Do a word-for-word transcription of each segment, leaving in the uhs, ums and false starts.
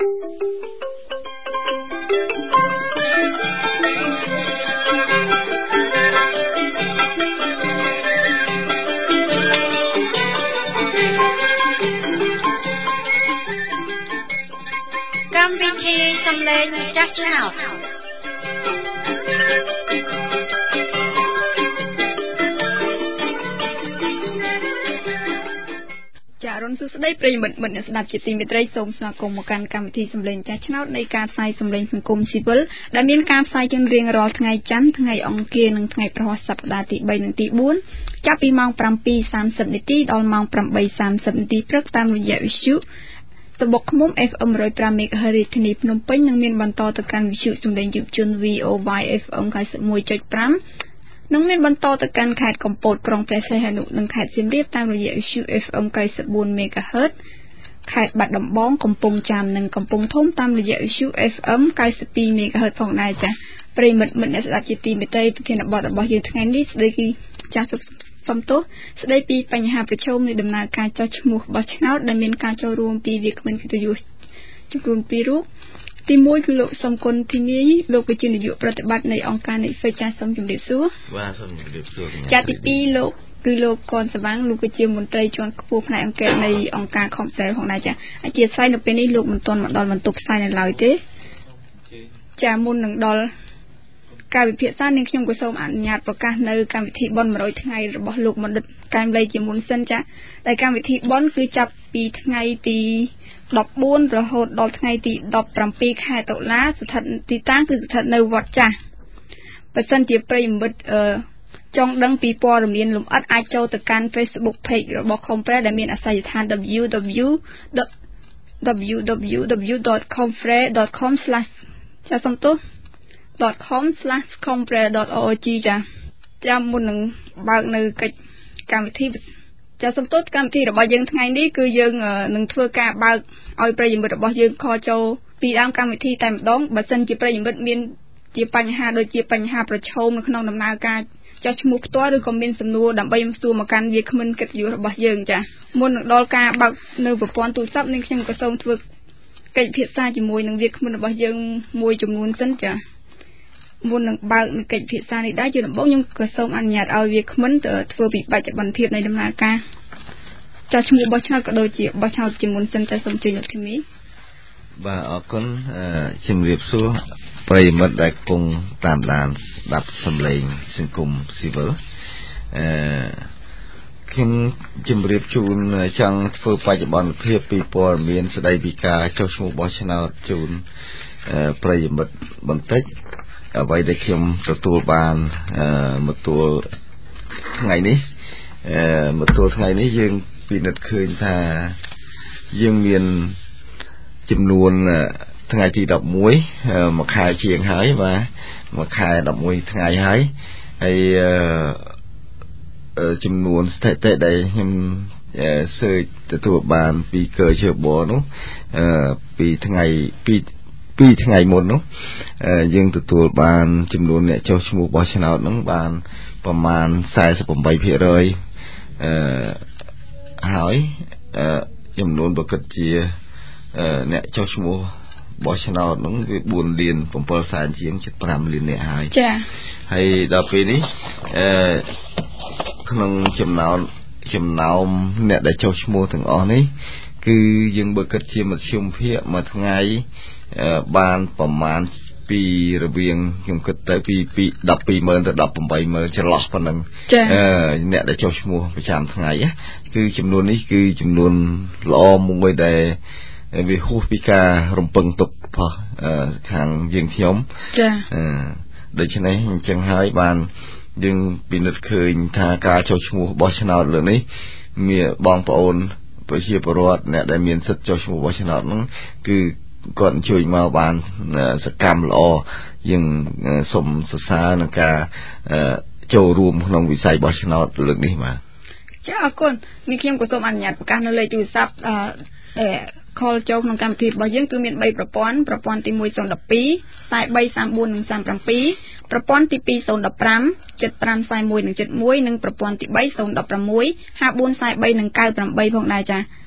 កម្មវិធីសំឡេងចាស់ឆ្នោតចារុនសុស្ដីប្រិយមិត្តមិត្តអ្នកស្ដាប់ជាទីមេត្រីសូមស្វាគមន៍មកកាន់កម្មវិធីសំឡេងចាស់ឆ្នោតនៃការផ្សាយសំឡេងសង្គមស៊ីវិលដែលមានការផ្សាយជារៀងរាល់ថ្ងៃច័ន្ទថ្ងៃអង្គារនិងថ្ងៃព្រហស្បតិ៍សប្តាហ៍ទី3និងទី4ចាប់ពីម៉ោង 7:30 នាទីដល់ម៉ោង 8:30 នាទីព្រឹកតាមរយៈវិទ្យុសបុកឃុំ เอฟ เอ็ม หนึ่งร้อยห้า MHz រាជធានីភ្នំពេញនិងមានបន្តទៅកាន់វិទ្យុសំឡេងយុវជន วี โอ วาย เอฟ เอ็ม เก้าสิบเอ็ดจุดห้า និងមានបន្តទៅកាន់ខេត្តកំពតក្រុងព្រះសីហនុនិងខេត្តសៀមរាបតាមរយៈវិទ្យុ เอฟ เอ็ม เก้าสิบสี่ MHz ខេត្តបាត់ដំបងកំពង់ចាមនិងកំពង់ធំតាមរយៈវិទ្យុ เอฟ เอ็ม เก้าสิบสอง MHz ផងដែរចា៎ប្រិយមិត្តមិត្តអ្នកស្ដាប់ជាទីមេត្រីប្រធានបទរបស់យើងថ្ងៃនេះស្ដីពីចាស់សំទោសស្ដីពីបញ្ហាប្រឈមនៃដំណើរការចុះឈ្មោះបោះឆ្នោតដែលមានការចូលរួមពីវាគ្មិនកិត្តិយសចំនួនពីររូបទីមួយគឺលោកសំគុណធីនីលោកជានាយកប្រតិបត្តិនៃអង្គការ Netflix ចាស់សូមជម្រាបសួរបាទសូមជម្រាបសួរចាទីពីរលោកគឺលោកកនសវាងលោកជាមន្ត្រីជាន់ខ្ពស់ផ្នែកអង្គការនៃអង្គការ Confrel ផងដែរចាអធិស្ឋាននៅពេលនេះលោកមិនទាន់មកដល់បន្ទប់ផ្សាយនៅឡើយទេចាមុននឹងដល់ការវិភាសានាងខ្ញុំក៏សូមអនុញ្ញាតប្រកាសនៅកម្មវិធីបន់មួយរយថ្ងៃរបស់លោកបណ្ឌិតកែមលីជាមុនសិនចាដែលកម្មវិធីបន់គឺចាប់ពីថ្ងៃទីដប់បួនរហូតដល់ថ្ងៃទីដប់ប្រាំពីរខែតុលាស្ថិតទីតាំងគឺស្ថិតនៅវត្តចាស់បើសិនជាប្រិយមិត្តអឺចង់ដឹងពីព័ត៌មានលម្អិតអាចចូលទៅកាន់ Facebook Page របស់ Confrel ដែលមានអាសយដ្ឋាន double-u double-u double-u double-u ដត confrel ដត com ចាសំទោស .com slash confrel dot org ចាចាំមុននឹងបើកនៅកិច្ចកម្មវិធីចាសំទោសកម្មវិធីរបស់យើងថ្ងៃនេះគឺយើងនឹងធ្វើការបើកឲ្យប្រិយមិត្តរបស់យើងខលចូលពីដើមកម្មវិធីតែម្ដងបើសិនជាប្រិយមិត្តមានជាបញ្ហាដូចជាបញ្ហាប្រឈមនៅក្នុងដំណើរការចុះឈ្មោះផ្ទាល់ឬក៏មានសំណួរដើម្បីសួរមកកាន់វាគ្មិនកិត្តិយសរបស់យើងចាមុននឹងដល់ការបើកនៅប្រព័ន្ធទូរស័ព្ទនេះខ្ញុំក៏សូមធ្វើកិច្ចពិភាក្សាជាមួយនឹងវាគ្មិនរបស់យើងមួយចំនួនសិនចាមុននឹងបើកនៃកិច្ចពិភាក្សានេះដែរជាដំបូងខ្ញុំក៏សូមអនុញ្ញាតឲ្យវាគ្មិនទៅធ្វើពីបច្ចុប្បន្នភាពនៃដំណើរការចុះឈ្មោះបោះឆ្នោតក៏ដូចជាបោះឆ្នោតជាមុនសិនតែសូមជួយលោកធីមីបាទអរគុណជំរាបសួរប្រិយមិត្តដែលកំពុងតាមដានស្ដាប់សំឡេងសង្គមស៊ីវិលអឺខ្ញុំជំរាបជូនចង់ធ្វើបច្ចុប្បន្នភាពពីព័ត៌មានស្ដីពីការចុះឈ្មោះបោះឆ្នោតជូនប្រិយមិត្តបន្តិចអ្វីដែលខ្ញុំទទួលបានមកទួលថ្ងៃនេះមកទួលថ្ងៃនេះយើងពិនិត្យឃើញថាយើងមានចំនួនថ្ងៃទីដប់មួយមួយខែជាងហើយបាទមួយខែដប់មួយថ្ងៃហើយហើយចំនួនស្ថិតិដែលខ្ញុំសើចទទួលបានពីកើជើបនោះពីថ្ងៃពីពីថ្ងៃមុននោះយើងទទួលបានចំនួនអ្នកចុះឈ្មោះបោះឆ្នោតហ្នឹងបានប្រមាណ สี่สิบแปดភាគរយ អឺហើយចំនួនបើគិតជាអ្នកចុះឈ្មោះបោះឆ្នោតហ្នឹងវាbốnលាន7សែនជាងជិត5លានអ្នកហើយចា៎ហើយដល់ពេលនេះអឺក្នុងចំណោមចំណោមអ្នកដែលចុះឈ្មោះទាំងអស់នេះគឺយើងបើគិតជាមធ្យមភាគមួយថ្ងៃបានប្រមាណពីរវាងខ្ញុំគិតទៅពីពីដប់ពីរម៉ឺនទៅដប់ប្រាំបីម៉ឺនចន្លោះប៉ុណ្ណឹងអឺអ្នកដែលចុះឈ្មោះប្រចាំថ្ងៃគឺចំនួននេះគឺចំនួនល្អមួយដែលវាហួសពីការរំពឹងទុករបស់ខាងយើងខ្ញុំចាអឺដូច្នេះអញ្ចឹងហើយបានយើងពិនិត្យឃើញថាការចុះឈ្មោះបោះឆ្នោតលើនេះមានបងប្អូនប្រជាពលរដ្ឋអ្នកដែលមានសិទ្ធិចុះឈ្មោះបោះឆ្នោតហ្នឹងគឺគាត់ជួយមកបានសកម្មល្អយើងសូមសរសើរនឹងការចូលរួមក្នុងវិស័យបោះឆ្នោតលើកនេះបាទចាអរគុណនេះខ្ញុំក៏សូមអនុញ្ញាតប្រកាសនៅលេខទូរស័ព្ទដែល call ចូលក្នុងកម្មវិធីរបស់យើងគឺមាន3ប្រព័ន្ធប្រព័ន្ធទីមួយ 012 43 34 និង37ប្រព័ន្ធទីពីរ 015 75 41និង71និងប្រព័ន្ធទី3 016 54 43និង98ផងដែរចា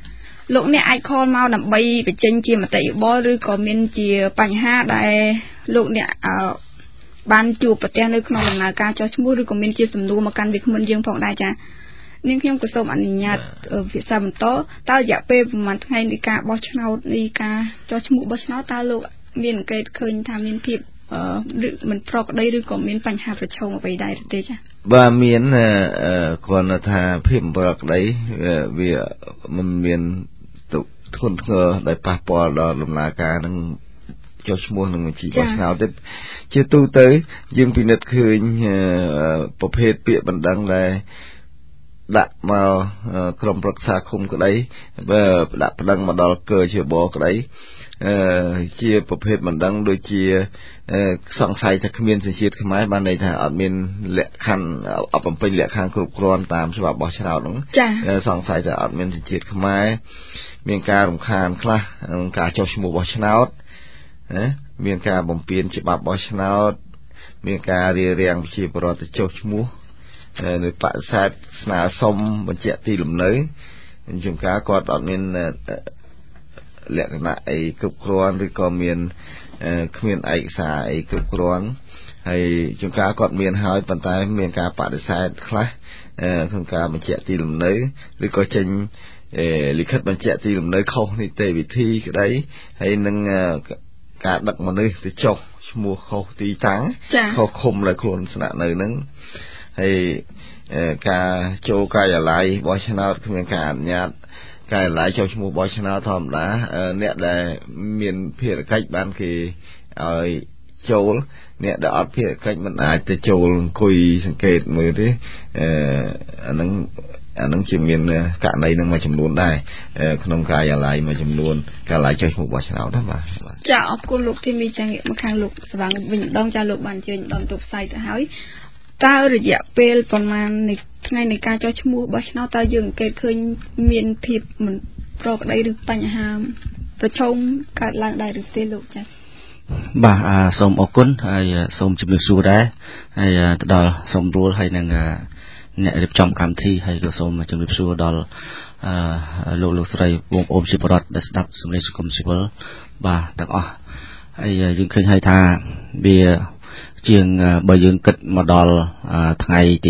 លោកអ្នកអាចខលមកដើម្បីបញ្ចេញជាមតិយោបល់ឬក៏មានជាបញ្ហាដែលលោកអ្នកអឺបានជួបប្រទះនៅក្នុងដំណើរការចោះឈ្មោះឬក៏មានជាសំណួរមកកាន់វាគ្មិនយើងផងដែរចានាងខ្ញុំក៏សូមអនុញ្ញាតវិសាបន្តតើរយៈពេលប្រហែលថ្ងៃនៃការបោះឆ្នោតនៃការចោះឈ្មោះបោះឆ្នោតតើលោកមានអង្កេតឃើញថាមានភាពឬមិនប្រក្រតីឬក៏មានបញ្ហាប្រឈមអ្វីដែរទេចាបាទមានគ្រាន់តែថាភាពមិនប្រក្រតីវាមិនមានធ្ងន់ធ្ងរដែលប៉ះពាល់ដល់ដំណើរការនឹងចុះឈ្មោះនឹងបញ្ជីបោះឆ្នោតទេជាទូទៅយើងពិនិត្យឃើញប្រភេទពាក្យបណ្ដឹងដែលដាក់មកក្រុមប្រឹក្សាឃុំក្តីបើដាក់បណ្ដឹងមកដល់កជបក្តីអឺជាប្រភេទបណ្ដឹងដូចជាសង្ស័យថាគ្មានសញ្ជាតិខ្មែរបានន័យថាអត់មានលក្ខខណ្ឌអត់បំពេញលក្ខខណ្ឌគ្រប់គ្រាន់តាមច្បាប់បោះឆ្នោតហ្នឹងសង្ស័យថាអត់មានសញ្ជាតិខ្មែរមានការរំខានខ្លះក្នុងការចុះឈ្មោះបោះឆ្នោតណាមានការបំពានច្បាប់បោះឆ្នោតមានការរារាំងប្រជាពលរដ្ឋទៅចុះឈ្មោះនៅបដិសេធស្នើសុំបញ្ជាក់ទីលំនៅជំការគាត់អត់មានលក្ខណៈអីគ្រប់គ្រាន់ឬក៏មានគ្មានឯកសារអីគ្រប់គ្រាន់ហើយជំការគាត់មានហើយប៉ុន្តែមានការបដិសេធខ្លះក្នុងការបញ្ជាក់ទីលំនៅឬក៏ចេញលិខិតបញ្ជាក់ទីលំនៅខុសនីតិវិធីក្តីហើយនឹងការដឹកមនុស្សទៅចុះឈ្មោះខុសទីតាំងខុសឃុំដែលខ្លួនស្នាក់នៅហ្នឹងហើយការចូលការិយាល័យបោះឆ្នោតគ្មានការអនុញ្ញាតការិយាល័យចុះឈ្មោះបោះឆ្នោតធម្មតាអ្នកដែលមានភារកិច្ចបានគេឲ្យចូលអ្នកដែលអត់ភារកិច្ចមិនអាចទៅចូលអង្គុយសង្កេតមើលទេអឺអាហ្នឹងអានឹងជាមានករណីនឹងមួយចំនួនដែរក្នុងការិយាល័យមួយចំនួនការិយាល័យចុះឈ្មោះបោះឆ្នោតណាបាទចាអរគុណលោកធីមីចាងាកមកខាងលោកស្វាងវិញម្ដងចាលោកបានជើញម្ដងទៅផ្សាយទៅហើយតើរយៈពេលប្រមាណនៃថ្ងៃនៃការចុះឈ្មោះបោះឆ្នោតតើយើងអង្កេតឃើញមានភាពមិនប្រក្រតីឬបញ្ហាប្រឈមកើតឡើងដែរឬទេលោកចាបាទសូមអរគុណហើយសូមជម្រាបសួរដែរហើយទៅដល់សូមរួលហើយនឹងអ្នករៀបចំកម្មវិធីហើយក៏សូមជម្រាបសួរដល់អឺលោកលោកស្រីបងប្អូនជាបរិបទដែលស្ដាប់សម្លេងសង្គមស៊ីវិលបាទទាំងអស់ហើយយើងឃើញហើយថាវាជាងបើយើងគិតមកដល់ថ្ងៃទី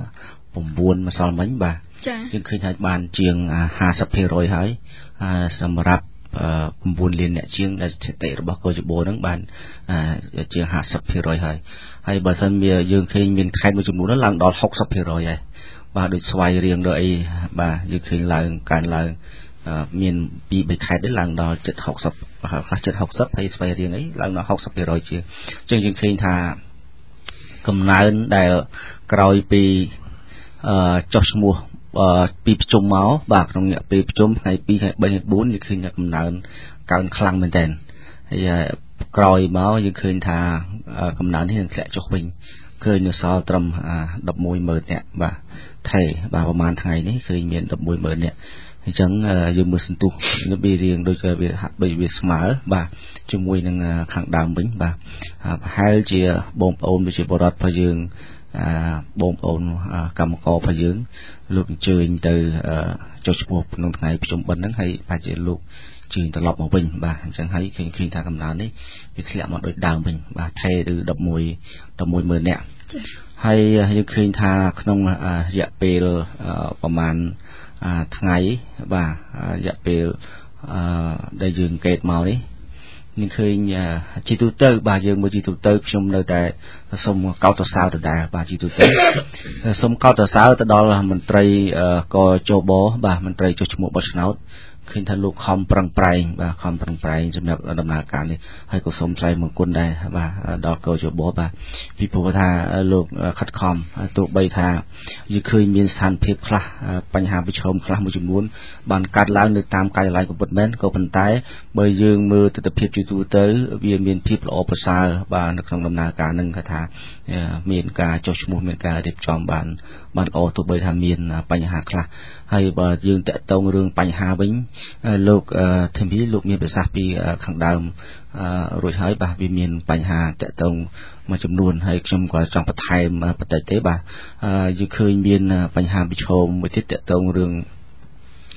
9ម្សិលមិញបាទយើងឃើញថាបានជាង ห้าสิบเปอร์เซ็นต์ ហើយសម្រាប់9លានអ្នកជាងដែលស្ថិតិរបស់កោជបហ្នឹងបានជាង ห้าสิบเปอร์เซ็นต์ ហើយហើយបើសិនវាយើងឃើញមានខេត្តមួយចំនួនឡើងដល់ หกสิบเปอร์เซ็นต์ ហើយបាទដូចស្វាយរៀងដល់អីបាទយើងឃើញឡើងកើនឡើងមានពីរបីខេត្តឡើងដល់ជិតหกสิบខ្លះជិតหกสิบហើយស្វាយរៀងអីឡើងដល់ หกสิบเปอร์เซ็นต์ ជាងអញ្ចឹងយើងឃើញថាកំណើនដែលក្រោយពីចុះឈ្មោះពីប្រជុំមកបាទក្នុងរយៈពេលប្រជុំថ្ងៃពីរថ្ងៃបីថ្ងៃបួនយើងឃើញថាកំណើនកើនខ្លាំងមែនទែនហើយក្រោយមកយើងឃើញថាកំណើននេះនឹងធ្លាក់ចុះវិញឃើញនៅសល់ត្រឹមដប់មួយម៉ឺននាក់បាទថេបាទប្រហែលថ្ងៃនេះឃើញមានដប់មួយម៉ឺននាក់អញ្ចឹងយើងមើលសន្ទុះវារៀងដូចវាហាក់ដូចវាស្មើបាទជាមួយនឹងខាងដើមវិញបាទប្រហែលជាបងប្អូនប្រជាពលរដ្ឋរបស់យើងបងប្អូនកម្មកររបស់យើងលោកអញ្ជើញទៅចុះឈ្មោះក្នុងថ្ងៃប្រជុំបិណ្ឌហ្នឹងហើយអាចជាលោកជើញត្រឡប់មកវិញបាទអញ្ចឹងហើយឃើញឃើញថាកំណើននេះវាធ្លាក់មកដូចដើមវិញបាទថេឬដប់មួយម៉ឺននាក់ហើយយើងឃើញថាក្នុងរយៈពេលប្រហែលថ្ងៃបាទរយៈពេលដែលយើងអង្កេតមកនេះយើងឃើញជីទូទៅបាទយើងមើលជីទូទៅខ្ញុំនៅតែសូមកោតសរសើរដដែលបាទជីទូទៅសូមកោតសរសើរទៅដល់មន្ត្រីកជបបាទមន្ត្រីចុះឈ្មោះបោះឆ្នោតឃើញថាលោកខំប្រឹងប្រែងបាទខំប្រឹងប្រែងសម្រាប់ដំណើរការនេះហើយក៏សូមថ្លែងបង្គំដែរបាទដល់កជបបាទពីព្រោះថាលោកខិតខំទោះបីថាយើងឃើញមានស្ថានភាពខ្លះបញ្ហាប្រឈមខ្លះមួយចំនួនបានកាត់ឡើងនៅតាមការិយាល័យក៏ពិតមែនក៏ប៉ុន្តែបើយើងមើលទស្សនវិជ្ជាទូទៅវាមានភាពល្អប្រសើរបាទនៅក្នុងដំណើរការនឹងថាមានការចុះឈ្មោះមានការរៀបចំបានបានល្អទោះបីថាមានបញ្ហាខ្លះហើយបើយើងតាក់ទងរឿងបញ្ហាវិញលោកធីមីលោកមានប្រសាសន៍ពីខាងដើមរួចហើយបាទវាមានបញ្ហាតាក់ទងមួយចំនួនហើយខ្ញុំក៏ចង់បន្ថែមបន្តិចទេបាទយើងឃើញមានបញ្ហាប្រឈមមួយទៀតតាក់ទងរឿង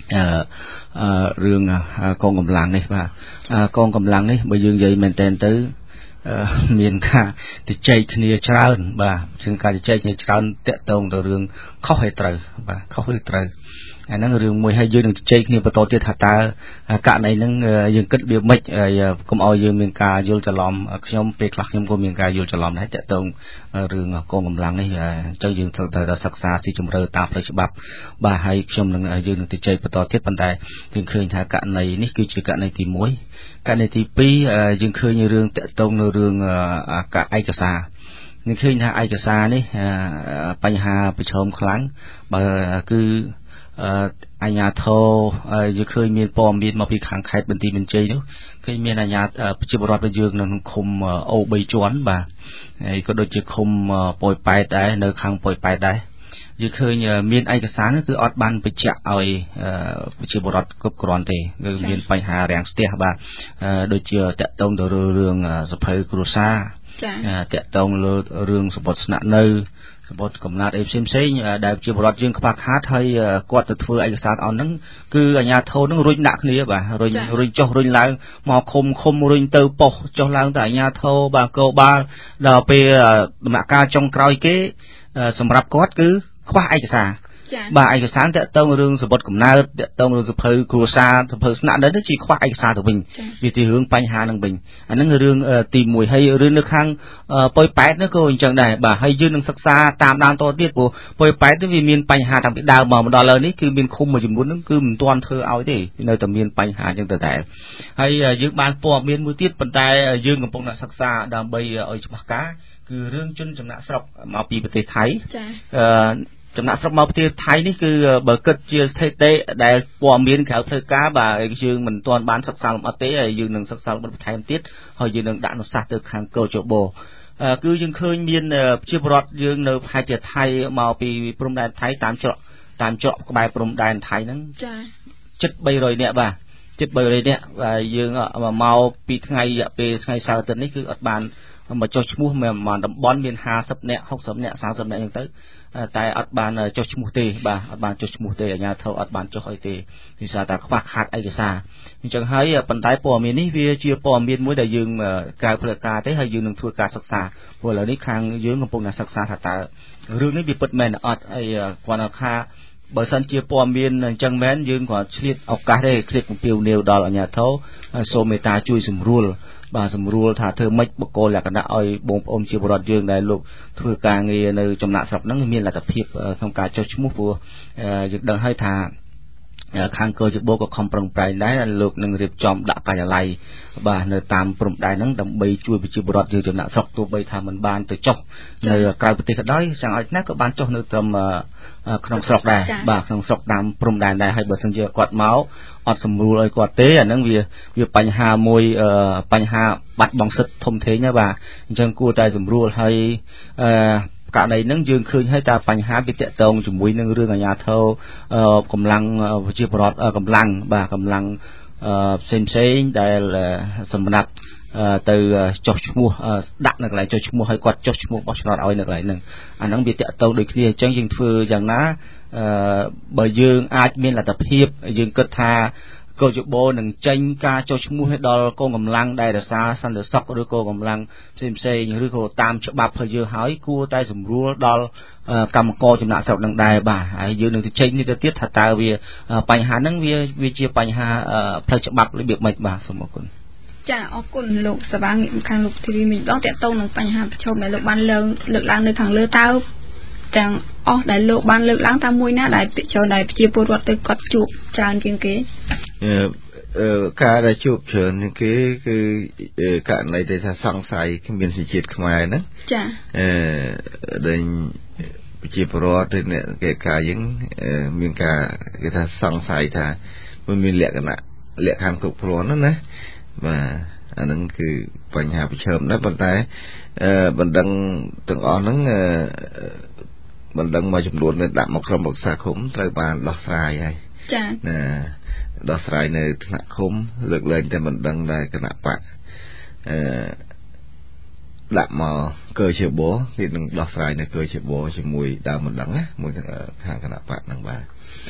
អឺរឿងកងកម្លាំងនេះបាទកងកម្លាំងនេះបើយើងនិយាយមែនតើទៅមានការទៅចែកគ្នាច្រើនបាទជាងការទៅចែកគ្នាច្រើនតាក់ទងទៅរឿងខុសហើយត្រូវបាទខុសឬត្រូវអាហ្នឹងរឿងមួយហើយយើងនឹងជជែកគ្នាបន្តទៀតថាតើករណីហ្នឹងយើងគិតវាមិនកុំឲ្យយើងមានការយល់ច្រឡំខ្ញុំពេលខ្លះខ្ញុំក៏មានការយល់ច្រឡំដែរតាក់ទងរឿងកងកម្លាំងនេះអញ្ចឹងយើងត្រូវតែសិក្សាស៊ីជម្រៅតាមផ្លូវច្បាប់បាទហើយខ្ញុំនឹងយើងនឹងជជែកបន្តទៀតប៉ុន្តែយើងឃើញថាករណីនេះគឺជាករណីទីមួយករណីទីពីរយើងឃើញរឿងតាក់ទងនៅរឿងការឯកសារយើងឃើញថាឯកសារនេះបញ្ហាប្រឈមខ្លាំងបើគឺអាជ្ញាធរយើងឃើញមានព័ត៌មានមកពីខាងខេត្តបន្ទាយមានជ័យនោះឃើញមានអាជ្ញាប្រជាពលរដ្ឋយើងនៅក្នុងឃុំអូបីជាន់បាទហើយក៏ដូចជាឃុំប៉ោយប៉ែតដែរនៅខាងប៉ោយប៉ែតដែរយើងឃើញមានឯកសារនោះគឺអត់បានបញ្ជាក់ឲ្យប្រជាពលរដ្ឋគ្រប់គ្រាន់ទេគឺមានបញ្ហារាំងស្ទះបាទដូចជាតាក់ទងទៅរឿងសភៅគ្រួសារតាក់ទងលើរឿងសម្បត្តិស្នាក់នៅសម្បត្តិកំណត់អីផ្សេងផ្សេងដែលជាបរិវត្តយើងខ្វះខាតហើយគាត់ទៅធ្វើឯកសារអស់ហ្នឹងគឺអាជ្ញាធរហ្នឹងរុញដាក់គ្នាបាទរុញរុញចុះរុញឡើងមកឃុំឃុំរុញទៅប៉ុស្តិ៍ចុះឡើងទៅអាជ្ញាធរបាទកោបាលដល់ពេលដំណាក់កាលចុងក្រោយគេសម្រាប់គាត់គឺខ្វះឯកសារបាទឯកសារតាក់ទងរឿងសម្បត្តិកំណើតតាក់ទងរឿងសភៅគ្រួសារសភៅស្នាក់នៅទៅជាខ្វះឯកសារទៅវិញវាជារឿងបញ្ហានឹងវិញអាហ្នឹងរឿងទីមួយហើយរឿងនៅខាងប៉ោយប៉ែតនោះក៏អញ្ចឹងដែរបាទហើយយើងនឹងសិក្សាតាមដានតទៀតព្រោះប៉ោយប៉ែតវាមានបញ្ហាតាំងពីដើមមកដល់ឥឡូវនេះគឺមានឃុំមួយចំនួនហ្នឹងគឺមិនទាន់ធ្វើឲ្យទេនៅតែមានបញ្ហាអញ្ចឹងទៅដែរហើយយើងបានព័ត៌មានមួយទៀតប៉ុន្តែយើងកំពុងតែសិក្សាដើម្បីឲ្យច្បាស់ការគឺរឿងជនចំណាក់ស្រុកមកពីប្រទេសថៃចា៎ចំណាក់ស្រុកមកប្រទេសថៃនេះគឺបើគិតជាស្ថិតិដែលព័ត៌មានក្រៅផ្លូវការបាទយើងមិនទាន់បានសិក្សាលម្អិតទេហើយយើងនឹងសិក្សាលម្អិតបន្ថែមទៀតហើយយើងនឹងដាក់នុសាសន៍ទៅខាងកោជបគឺយើងឃើញមានប្រជាពលរដ្ឋយើងនៅប្រទេសថៃមកពីព្រំដែនថៃតាមច្រកតាមច្រកក្បែរព្រំដែនថៃហ្នឹងចាជិតបីរយនាក់បាទជិតបីរយនាក់យើងមកពីថ្ងៃរយៈពេលថ្ងៃសៅរ៍អាទិត្យនេះគឺអត់បានមកចុះឈ្មោះមកតំបន់មានห้าสิบនាក់หกสิบនាក់สามสิบនាក់អញ្ចឹងទៅតែអត់បានចុះឈ្មោះទេបាទអត់បានចុះឈ្មោះទេអាជ្ញាធរអត់បានចុះអីទេដោយសារតែខ្វះខាតឯកសារអញ្ចឹងហើយប៉ុន្តែព័ត៌មាននេះវាជាព័ត៌មានមួយដែលយើងក្រៅផ្លូវការទេហើយយើងនឹងធ្វើការសិក្សាព្រោះឥឡូវនេះខាងយើងកំពុងតែសិក្សាថាតើរឿងនេះវាពិតមែនអត់ហើយគាត់ថាបើសិនជាព័ត៌មានអញ្ចឹងមែនយើងក៏ឆ្លៀតឱកាសទេឆ្លៀតពំពាវនាវដល់អាជ្ញាធរសូមមេត្តាជួយសម្រួលបាទសម្រួលថាធ្វើម៉េចបកគោលលក្ខណៈឲ្យបងប្អូនជាពលរដ្ឋយើងដែលលោកធ្វើការងារនៅចំណាក់ស្រុកហ្នឹងមានលទ្ធភាពក្នុងការចុះឈ្មោះព្រោះយើងដឹងហើយថាខាងកោជបក៏ខំប្រឹងប្រែងដែរលោកនឹងរៀបចំដាក់ការិយាល័យបាទនៅតាមព្រំដែនហ្នឹងដើម្បីជួយប្រជាពលរដ្ឋយើងចំណាក់ស្រុកទោះបីថាមិនបានទៅចុះនៅក្រៅប្រទេសក៏ដោយchẳngឲ្យណាក៏បានចុះនៅត្រឹមក្នុងស្រុកដែរបាទក្នុងស្រុកតាមព្រំដែនដែរហើយបើសិនជាគាត់មកអត់សម្រួលឲ្យគាត់ទេអាហ្នឹងវាវាបញ្ហាមួយបញ្ហាបាត់បង់សិទ្ធិធំធេងណាបាទអញ្ចឹងគួរតែសម្រួលឲ្យអឺករណីហ្នឹងយើងឃើញហើយតែបញ្ហាវាតកតងជាមួយនឹងរឿងអាជ្ញាធរកម្លាំងប្រជាពលរដ្ឋកម្លាំងបាទកម្លាំងផ្សេងផ្សេងដែលសម្រាប់ទៅចុះឈ្មោះដាក់នៅកន្លែងចុះឈ្មោះឲ្យគាត់ចុះឈ្មោះបោះឆ្នោតឲ្យនៅកន្លែងហ្នឹងអាហ្នឹងវាតកតងដូចគ្នាអញ្ចឹងយើងធ្វើយ៉ាងណាបើយើងអាចមានលទ្ធភាពយើងគិតថាកោជបនឹងចេញការចុះឈ្មោះឲ្យដល់កងកម្លាំងដែលរក្សាសន្តិសុខឬក៏កម្លាំងផ្សេងផ្សេងឬក៏តាមច្បាប់ឲ្យយើងហើយគួរតែសម្រួលដល់កម្មករចំណាក់ស្រុកនឹងដែរបាទហើយយើងនឹងទៅចេញនេះទៅទៀតថាតើវាបញ្ហាហ្នឹងវាវាជាបញ្ហាផ្លូវច្បាប់របៀបម៉េចបាទសូមអរគុណចាអរគុណលោកសវាងងាកខាងលោកធីវីមីម្ដងតកតងនឹងបញ្ហាប្រឈមដែលលោកបានលើកលើកឡើងនៅខាងលើតើទាំងអស់ដែលលោកបានលើកឡើងតាមមួយណាដែលពិចារណាប្រជាពលរដ្ឋទៅគាត់ជួបច្រើនជាងគេអឺការដែលជួបច្រើនជាងគេគឺករណីដែលថាសង្ស័យគ្មានសេចក្ដីខ្មែរហ្នឹងចាអឺដែលប្រជាពលរដ្ឋឬអ្នកកិច្ចការយើងមានការគេថាសង្ស័យថាมันមានលក្ខណៈលក្ខខណ្ឌគ្រប់គ្រាន់ណាណាបាទអាហ្នឹងគឺបញ្ហាប្រឈមដែរប៉ុន្តែអឺបណ្ដឹងទាំងអស់ហ្នឹងអឺបណ្ដឹងមួយចំនួនដែលដាក់មកក្រុមប្រឹក្សាឃុំត្រូវបានដោះស្រាយហើយចា៎ណាដោះស្រាយនៅថ្នាក់ឃុំលើកលែងតែបណ្ដឹងដែលគណៈបកអឺដាក់មកកើជាបោគេនឹងដោះស្រាយនៅកើជាបោជាមួយដើមបណ្ដឹងណាមួយខាងគណៈបកហ្នឹងបាទ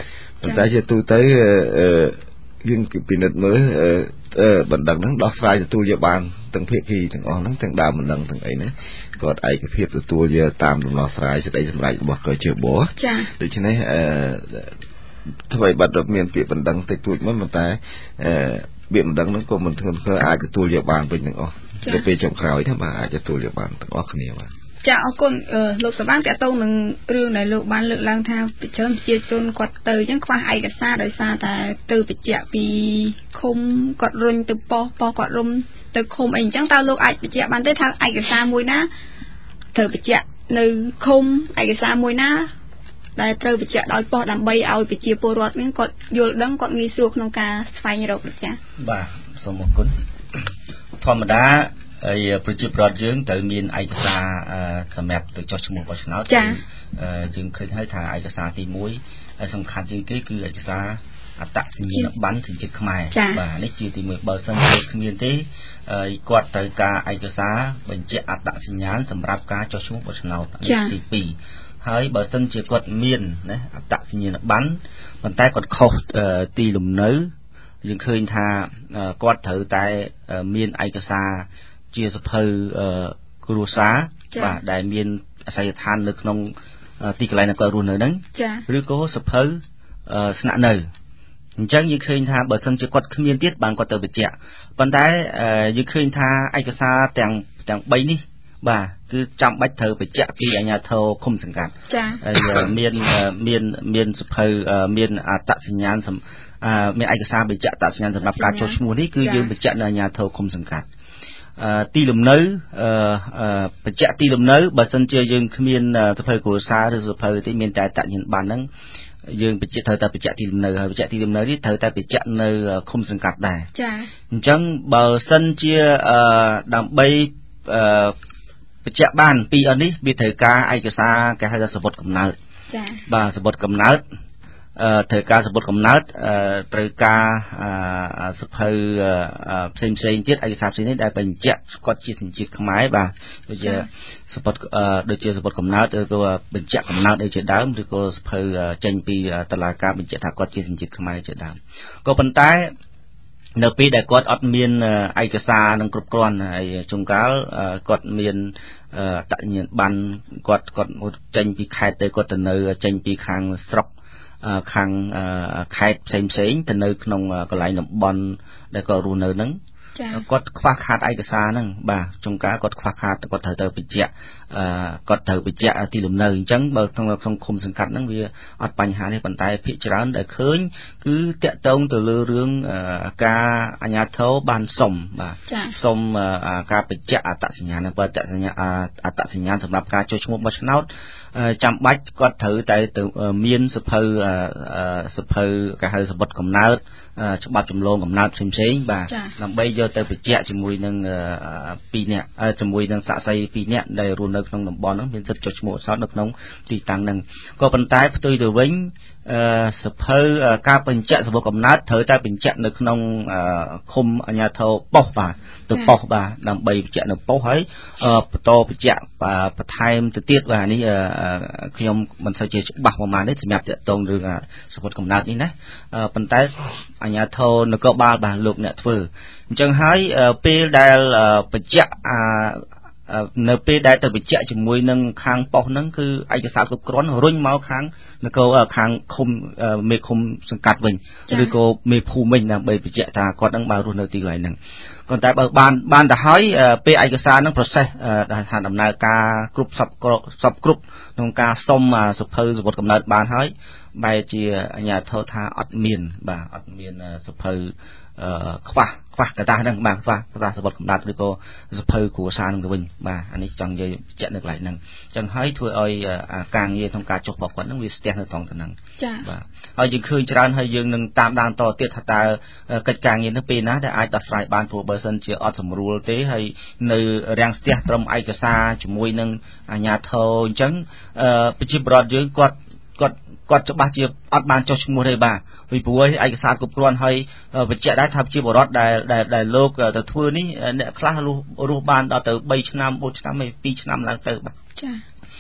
តែជាទូទៅយើងពិនិត្យមើលបណ្ដឹងហ្នឹងដោះស្រាយទទួលយកបានទាំងភាគីទាំងអស់ហ្នឹងទាំងដើមបណ្ដឹងទាំងអីហ្នឹងគាត់ឯកភាពទទួលយកតាមដំណោះស្រាយសេចក្តីសម្រេចរបស់កជបចា៎ដូច្នេះអឺថ្មីបាត់មានពាក្យបណ្ដឹងតិចតួចមកប៉ុន្តែអឺពាក្យបណ្ដឹងហ្នឹងក៏មិនធ្ងន់ធ្ងរអាចទទួលយកបានវិញទាំងអស់ទៅពេលចុងក្រោយថាបាទអាចទទួលយកបានទាំងអស់គ្នាបាទចាអរគុណលោកសវណ្ណតើតោនឹងរឿងដែលលោកបានលើកឡើងថាប្រជាប្រជាជនគាត់ទៅអញ្ចឹងខ្វះឯកសារដោយសារតែទៅបញ្ជាក់ពីឃុំគាត់រុញទៅប៉ោះប៉ោះគាត់រុំទៅឃុំអីអញ្ចឹងតើលោកអាចបញ្ជាក់បានទេថាឯកសារមួយណាត្រូវបញ្ជាក់នៅឃុំឯកសារមួយណាដែលត្រូវបញ្ជាក់ដោយប៉ោះដើម្បីឲ្យប្រជាពលរដ្ឋនឹងគាត់យល់ដឹងគាត់ងាយស្រួលក្នុងការស្វែងរកចា៎បាទសូមអរគុណធម្មតាហើយប្រជាពលរដ្ឋយើងត្រូវមានឯកសារសម្រាប់ទៅចុះឈ្មោះបោះឆ្នោតចា៎យើងឃើញហើយថាឯកសារទីមួយសំខាន់ជាងគេគឺឯកសារអត្តសញ្ញាណប័ណ្ណជនជាតិខ្មែរបាទនេះជាទីមួយបើសិនជាគ្មានទេគាត់ត្រូវការឯកសារបញ្ជាក់អត្តសញ្ញាណសម្រាប់ការចុះឈ្មោះបោះឆ្នោតទីពីរហើយបើសិនជាគាត់មានណាអត្តសញ្ញាណប័ណ្ណប៉ុន្តែគាត់ខុសទីលំនៅយើងឃើញថាគាត់ត្រូវតែមានឯកសារជាសភៅគ្រួសារបាទដែលមានអាសយដ្ឋាននៅក្នុងទីកន្លែងដែលគាត់រស់នៅហ្នឹងឬក៏សភៅស្នាក់នៅអញ្ចឹងយើងឃើញថាបើសិនជាគាត់គ្មានទៀតបានគាត់ទៅបញ្ជាក់ប៉ុន្តែយើងឃើញថាឯកសារទាំងទាំងបីនេះបាទគឺចាំបាច់ត្រូវបញ្ជាក់ពីអាជ្ញាធរឃុំសង្កាត់ហើយមានមានមានសភៅមានអត្តសញ្ញាណមានឯកសារបញ្ជាក់អត្តសញ្ញាណសម្រាប់ការចុះឈ្មោះនេះគឺយើងបញ្ជាក់នៅអាជ្ញាធរឃុំសង្កាត់ទីលំនៅបញ្ជាក់ទីលំនៅបើសិនជាយើងគ្មានសភៅគ្រួសារឬសភៅទីមានតែអត្តសញ្ញាណប័ណ្ណហ្នឹងយើងបញ្ជាក់ត្រូវតែបញ្ជាក់ទីលំនៅហើយបញ្ជាក់ទីលំនៅនេះត្រូវតែបញ្ជាក់នៅឃុំសង្កាត់ដែរចា៎អញ្ចឹងបើសិនជាដើម្បីបញ្ជាក់បានពីអននេះវាត្រូវការឯកសារគេហៅថាសបុតកំណើតចា៎បាទសបុតកំណើតត្រូវការសបុតកំណើតត្រូវការសភៅផ្សេងផ្សេងទៀតឯកសារផ្សេងនេះដែលបញ្ជាក់គាត់ជាសញ្ជាតិខ្មែរបាទដូចជាសបុតដូចជាសបុតកំណើតឬក៏បញ្ជាក់កំណើតដូចជាដើមឬក៏សភៅចេញពីតុលាការបញ្ជាក់ថាគាត់ជាសញ្ជាតិខ្មែរជាដើមក៏ប៉ុន្តែនៅពេលដែលគាត់អត់មានឯកសារនឹងគ្រប់គ្រាន់ហើយជួនកាលគាត់មានអត្តសញ្ញាណប័ណ្ណគាត់គាត់ចេញពីខេត្តទៅគាត់ទៅនៅចេញពីខាងស្រុកខាងខេត្តផ្សេងផ្សេងទៅនៅក្នុងកន្លែងតំបន់ដែលគាត់រស់នៅហ្នឹងគាត់ខ្វះខាតឯកសារហ្នឹងបាទចុងការគាត់ខ្វះខាតគាត់ត្រូវទៅបញ្ជាក់គាត់ត្រូវបញ្ជាក់ទីលំនៅអញ្ចឹងបើក្នុងក្នុងឃុំសង្កាត់ហ្នឹងវាអត់បញ្ហាទេប៉ុន្តែភាគច្រើនដែលឃើញគឺតាក់ទងទៅលើរឿងការអាជ្ញាធរបានសុំបាទសុំការបញ្ជាក់អត្តសញ្ញាណបើអត្តសញ្ញាណអត្តសញ្ញាណសម្រាប់ការចុះឈ្មោះបោះឆ្នោតចាំបាច់គាត់ត្រូវតែទៅមានសភៅសភៅគេហៅសបុតកំណើតច្បាប់ចម្លងកំណើតផ្សេងផ្សេងបាទដើម្បីយកទៅបញ្ជាក់ជាមួយនឹងពីរនាក់ជាមួយនឹងសាក្សីពីរនាក់ដែលរស់នៅក្នុងតំបន់ហ្នឹងមានសិទ្ធិចុះឈ្មោះអក្សរនៅក្នុងទីតាំងហ្នឹងក៏ប៉ុន្តែផ្ទុយទៅវិញសភៅការបញ្ជាក់សបុតកំណើតត្រូវតែបញ្ជាក់នៅក្នុងឃុំអាជ្ញាធរប៉ុស្តិ៍បាទទៅប៉ុស្តិ៍បាទដើម្បីបញ្ជាក់នៅប៉ុស្តិ៍ហើយបន្តបញ្ជាក់បន្ថែមទៅទៀតបាទនេះខ្ញុំមិនសូវជាច្បាស់ប្រហែលទេសម្រាប់តាក់ទងរឿងសបុតកំណើតនេះណាប៉ុន្តែអាជ្ញាធរនគរបាលបាទលោកអ្នកធ្វើអញ្ចឹងហើយពេលដែលបញ្ជាក់នៅពេលដែលទៅបញ្ជាក់ជាមួយនឹងខាងប៉ុស្តិ៍ហ្នឹងគឺឯកសារគ្រប់គ្រាន់រុញមកខាងនគរខាងឃុំមេឃុំសង្កាត់វិញឬក៏មេភូមិវិញដើម្បីបញ្ជាក់ថាគាត់នឹងបានរស់នៅទីកន្លែងហ្នឹងក៏តែបើបានបានទៅហើយពេលឯកសារហ្នឹង process ដែលថាដំណើរការគ្រប់សពសពគ្រប់ក្នុងការសុំសភៅសបុតកំណើតបានហើយបែរជាអាជ្ញាធរថាអត់មានបាទអត់មានសភៅខ្វះខ្វះកត្តាហ្នឹងបាទខ្វះកត្តាសបុតកំណើតឬក៏សភៅគ្រួសារហ្នឹងទៅវិញបាទអានេះចង់និយាយបញ្ជាក់នៅកន្លែងហ្នឹងអញ្ចឹងហើយធ្វើឲ្យការងារក្នុងការចុះរបស់គាត់ហ្នឹងវាស្ទះនៅត្រង់ទៅហ្នឹងបាទហើយយើងឃើញច្រើនហើយយើងនឹងតាមដានតទៀតថាតើកិច្ចការងារនេះពេលណាដែលអាចដោះស្រាយបានព្រោះបើសិនជាអត់សម្រួលទេហើយនៅរាំងស្ទះត្រឹមឯកសារជាមួយនឹងអាជ្ញាធរអញ្ចឹងប្រជាពលរដ្ឋយើងគាត់គាត់គាត់ច្បាស់ជាអត់បានចុះឈ្មោះទេបាទពីព្រោះឯកសារគ្រប់គ្រាន់ហើយបញ្ជាក់ដែរថាជាបរិវត្តដែលដែលលោកទៅធ្វើនេះអ្នកខ្លះរស់រស់បានដល់ទៅបីឆ្នាំបួនឆ្នាំហើយពីរឆ្នាំឡើងទៅបាទចា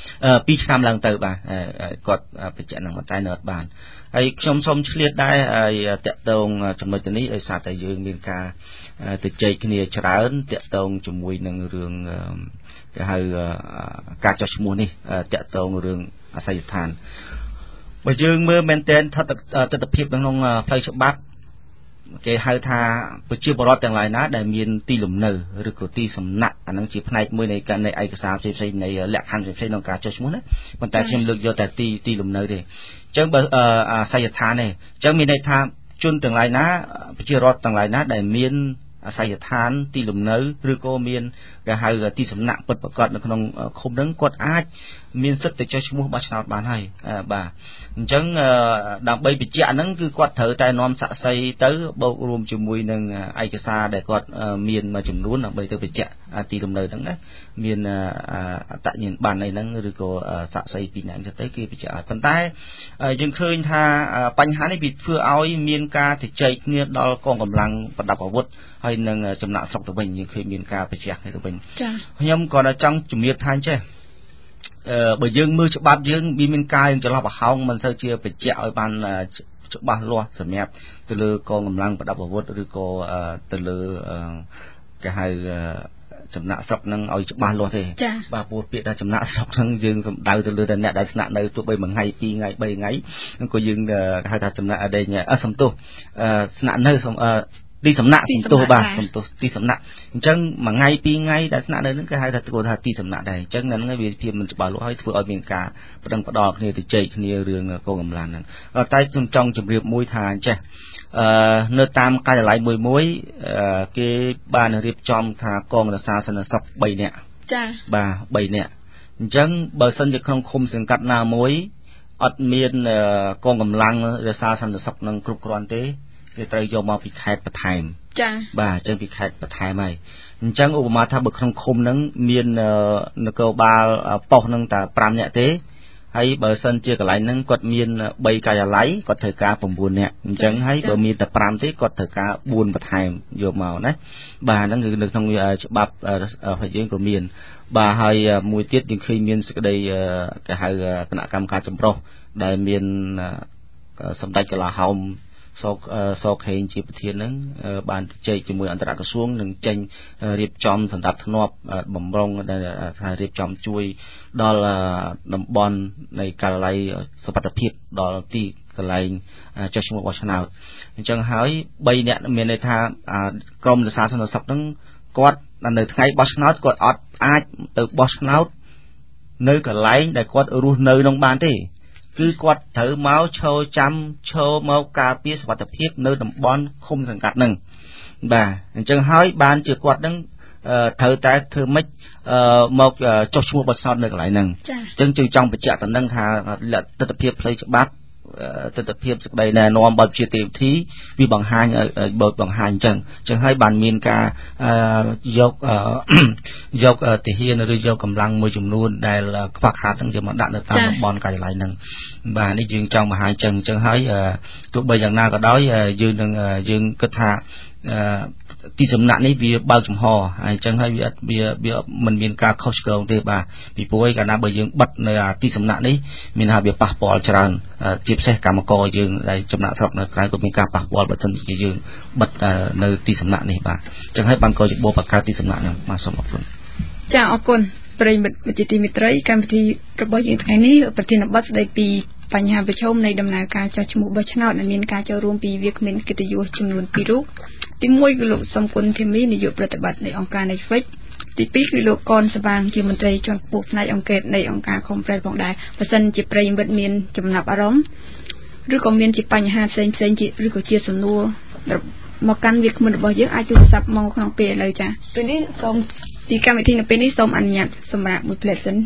ពីរឆ្នាំឡើងទៅបាទគាត់បញ្ជាក់នឹងតែនៅអត់បានហើយខ្ញុំសូមឆ្លៀតដែរហើយតកតងចំណុចនេះដោយសារតែយើងមានការទៅជែកគ្នាច្រើនតកតងជាមួយនឹងរឿងគេហៅការចោះឈ្មោះនេះតកតងរឿងអាសយដ្ឋានបើយើងមើលមែនទែនទស្សនភាពក្នុងផ្លូវច្បាប់គេហៅថាប្រជាពលរដ្ឋទាំងឡាយណាដែលមានទីលំនៅឬក៏ទីសំណាក់អានឹងជាផ្នែកមួយនៃការនៃឯកសារផ្សេងៗនៃលក្ខខណ្ឌផ្សេងៗក្នុងការចុះឈ្មោះណាប៉ុន្តែខ្ញុំលើកយកតែទីទីលំនៅទេអញ្ចឹងបើអាសយដ្ឋានទេអញ្ចឹងមានន័យថាជនទាំងឡាយណាប្រជាពលរដ្ឋទាំងឡាយណាដែលមានអាសយដ្ឋានទីលំនៅឬក៏មានគេហៅទីសំណាក់ពិតប្រាកដនៅក្នុងឃុំហ្នឹងគាត់អាចមានសិទ្ធិទៅចុះឈ្មោះបោះឆ្នោតបានហើយបាទអញ្ចឹងដើម្បីបញ្ជាក់ហ្នឹងគឺគាត់ត្រូវតែនាំសាក្សីទៅបូករួមជាមួយនឹងឯកសារដែលគាត់មានមួយចំនួនដើម្បីទៅបញ្ជាក់ទីលំនៅហ្នឹងណាមានអត្តញ្ញាណប័ណ្ណអីហ្នឹងឬក៏សាក្សីពីរនាក់ទៅគេបញ្ជាក់ឲ្យប៉ុន្តែយើងឃើញថាបញ្ហានេះវាធ្វើឲ្យមានការជជែកគ្នាដល់កងកម្លាំងប្រដាប់អាវុធហើយនឹងចំណាក់ស្រុកទៅវិញយើងឃើញមានការបញ្ជាក់គ្នាទៅវិញខ្ញុំក៏ចង់ជំរាបថាអញ្ចេះអឺបើយើងមើលច្បាប់យើងវាមានការចន្លោះប្រហោងមិនសូវជាបញ្ជាក់ឲ្យបានច្បាស់លាស់សម្រាប់ទៅលើកងកម្លាំងប្រដាប់អាវុធឬក៏ទៅលើគេហៅចំណាក់ស្រុកនឹងឲ្យច្បាស់លាស់ទេបាទពោលពាក្យថាចំណាក់ស្រុកនឹងយើងសំដៅទៅលើតែអ្នកដែលស្នាក់នៅទោះបីមួយថ្ងៃពីរថ្ងៃបីថ្ងៃហ្នឹងក៏យើងហៅថាចំណាក់អីអសំទោសស្នាក់នៅទីសំណាក់សំទោសបាទសំទោសទីសំណាក់អញ្ចឹងមួយថ្ងៃពីរថ្ងៃដែលស្នាក់នៅហ្នឹងគេហៅថាគាត់ថាទីសំណាក់ដែរអញ្ចឹងហ្នឹងវាភាពមិនច្បាស់លាស់ហើយធ្វើឲ្យមានការប្តឹងផ្ដាល់គ្នាទៅជែកគ្នារឿងកងកម្លាំងហ្នឹងតែខ្ញុំចង់ជម្រាបមួយថាអញ្ចេះអឺនៅតាមការិយាល័យមួយមួយគេបានរៀបចំថាកងរក្សាសន្តិសុខបីនាក់ចា៎បាទបីនាក់អញ្ចឹងបើសិនជាក្នុងឃុំសង្កាត់ណាមួយអត់មានកងកម្លាំងរក្សាសន្តិសុខនឹងគ្រប់គ្រាន់ទេគេត្រូវយកមកពីខេត្តបន្ថែមចា៎បាទអញ្ចឹងពីខេត្តបន្ថែមហើយអញ្ចឹងឧបមាថាបើក្នុងឃុំហ្នឹងមាននគរបាលប៉ុស្តិ៍ហ្នឹងតែប្រាំនាក់ទេហើយបើសិនជាកន្លែងហ្នឹងគាត់មានបីការិយាល័យគាត់ត្រូវការ៩នាក់អញ្ចឹងហើយបើមានតែប្រាំទេគាត់ត្រូវការបួនបន្ថែមយកមកណាបាទហ្នឹងគឺនៅក្នុងច្បាប់របស់យើងក៏មានបាទហើយមួយទៀតយើងឃើញមានសេចក្តីគេហៅគណៈកម្មការចម្រុះដែលមានសម្ដេចកលាហោមសោកសោកហេងជាប្រធានហ្នឹងបានជែកជាមួយអន្តរក្រសួងនឹងចេញរៀបចំសម្ដាប់ធ្នាប់បំរុងដែលថារៀបចំជួយដល់តំបន់នៃការិយាល័យសុខភាពដល់ទីកន្លែងចុះឈ្មោះបោះឆ្នោតអញ្ចឹងហើយបីនាក់មានន័យថាក្រមរក្សាសន្តិសុខហ្នឹងគាត់នៅថ្ងៃបោះឆ្នោតគាត់អត់អាចទៅបោះឆ្នោតនៅកន្លែងដែលគាត់រស់នៅក្នុងបានទេគឺគាត់ត្រូវមកឈរចាំឈរមកការពារសុខភាពនៅតំបន់ឃុំសង្កាត់ហ្នឹងបាទអញ្ចឹងហើយបានជាគាត់ហ្នឹងត្រូវតែធ្វើម៉េចមកចុះឈ្មោះបោះឆ្នោតនៅកន្លែងហ្នឹងអញ្ចឹងយើងចង់បញ្ជាក់តំណឹងថាលទ្ធភាពផ្លូវច្បាប់ទស្សនវិជ្ជាសេចក្តីណែនាំបើជាទេវធីវាបង្ហាញបើបង្ហាញអញ្ចឹងអញ្ចឹងហើយបានមានការយកយកទាហានឬយកកម្លាំងមួយចំនួនដែលខ្វះខាតហ្នឹងយកមកដាក់នៅតាមតំបន់ការិយាល័យហ្នឹងបាទនេះយើងចង់បង្ហាញអញ្ចឹងអញ្ចឹងហើយទោះបីយ៉ាងណាក៏ដោយយើងនឹងយើងគិតថាទីសំណាក់នេះវាបើកចំហហើយអញ្ចឹងហើយវាវាវាមិនមានការខុសឆ្គងទេបាទពីព្រោះឯកាលណាបើយើងបិទនៅទីសំណាក់នេះមានថាវាប៉ះពាល់ច្រើនជាពិសេសកម្មករយើងដែលចំណាក់ស្រុកនៅក្រៅក៏មានការប៉ះពាល់បើមិនជាយើងបិទនៅទីសំណាក់នេះបាទអញ្ចឹងហើយបានកោជបបង្កើតទីសំណាក់ហ្នឹងបាទសូមអរគុណចាអរគុណប្រិយមិត្តវិទ្យាទីមិត្តរីកម្មវិធីរបស់យើងថ្ងៃនេះប្រធានបទស្ដីពីបញ្ហាប្រឈមនៃដំណើរការចុះឈ្មោះបោះឆ្នោតដែលមានការចូលរួមពីវាគ្មិនកិត្តិយសចំនួនពីររូបទីមួយគឺលោកសំគុណធីមីនាយកប្រតិបត្តិនៃអង្គការ Netflix ទីពីរគឺលោកកនសវាងជាមន្ត្រីជាន់ខ្ពស់ផ្នែកអង្គការនៃអង្គការ Compress ផងដែរបើសិនជាប្រិយមិត្តមានចំណាប់អារម្មណ៍ឬក៏មានជាបញ្ហាផ្សេងផ្សេងជាឬក៏ជាសំណួរមកកាន់វាគ្មិនរបស់យើងអាចទូរស័ព្ទមកក្នុងពេលឥឡូវចាពេលនេះសូមទីកម្មវិធីនៅពេលនេះសូមអនុញ្ញាតសម្រាប់មួយផ្លែសិន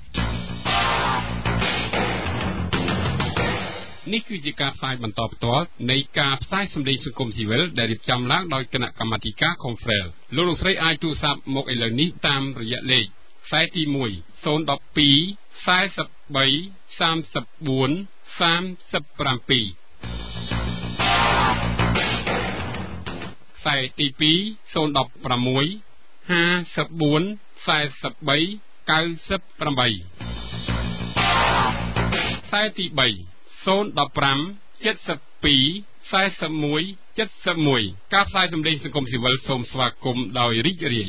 នេះគឺជាការផ្សាយបន្តផ្ទាល់នៃការផ្សាយសម្លេងសង្គមស៊ីវិលដែលរៀបចំឡើងដោយគណៈកម្មាធិការ Compress លោកលោកស្រីអាចទូរស័ព្ទមកឥឡូវនេះតាមរយៈលេខខ្សែទីមួយ 012 43 34 37 ខ្សែទីពីរ 016 54 43 98 ខ្សែទី3 ศูนย์ หนึ่ง ห้า เจ็ด สอง สี่ สิบเอ็ด เจ็ด สิบเอ็ดការផ្សាយសម្លេងសង្គមស៊ីវិលសូមស្វាគមន៍ដោយរីករាយ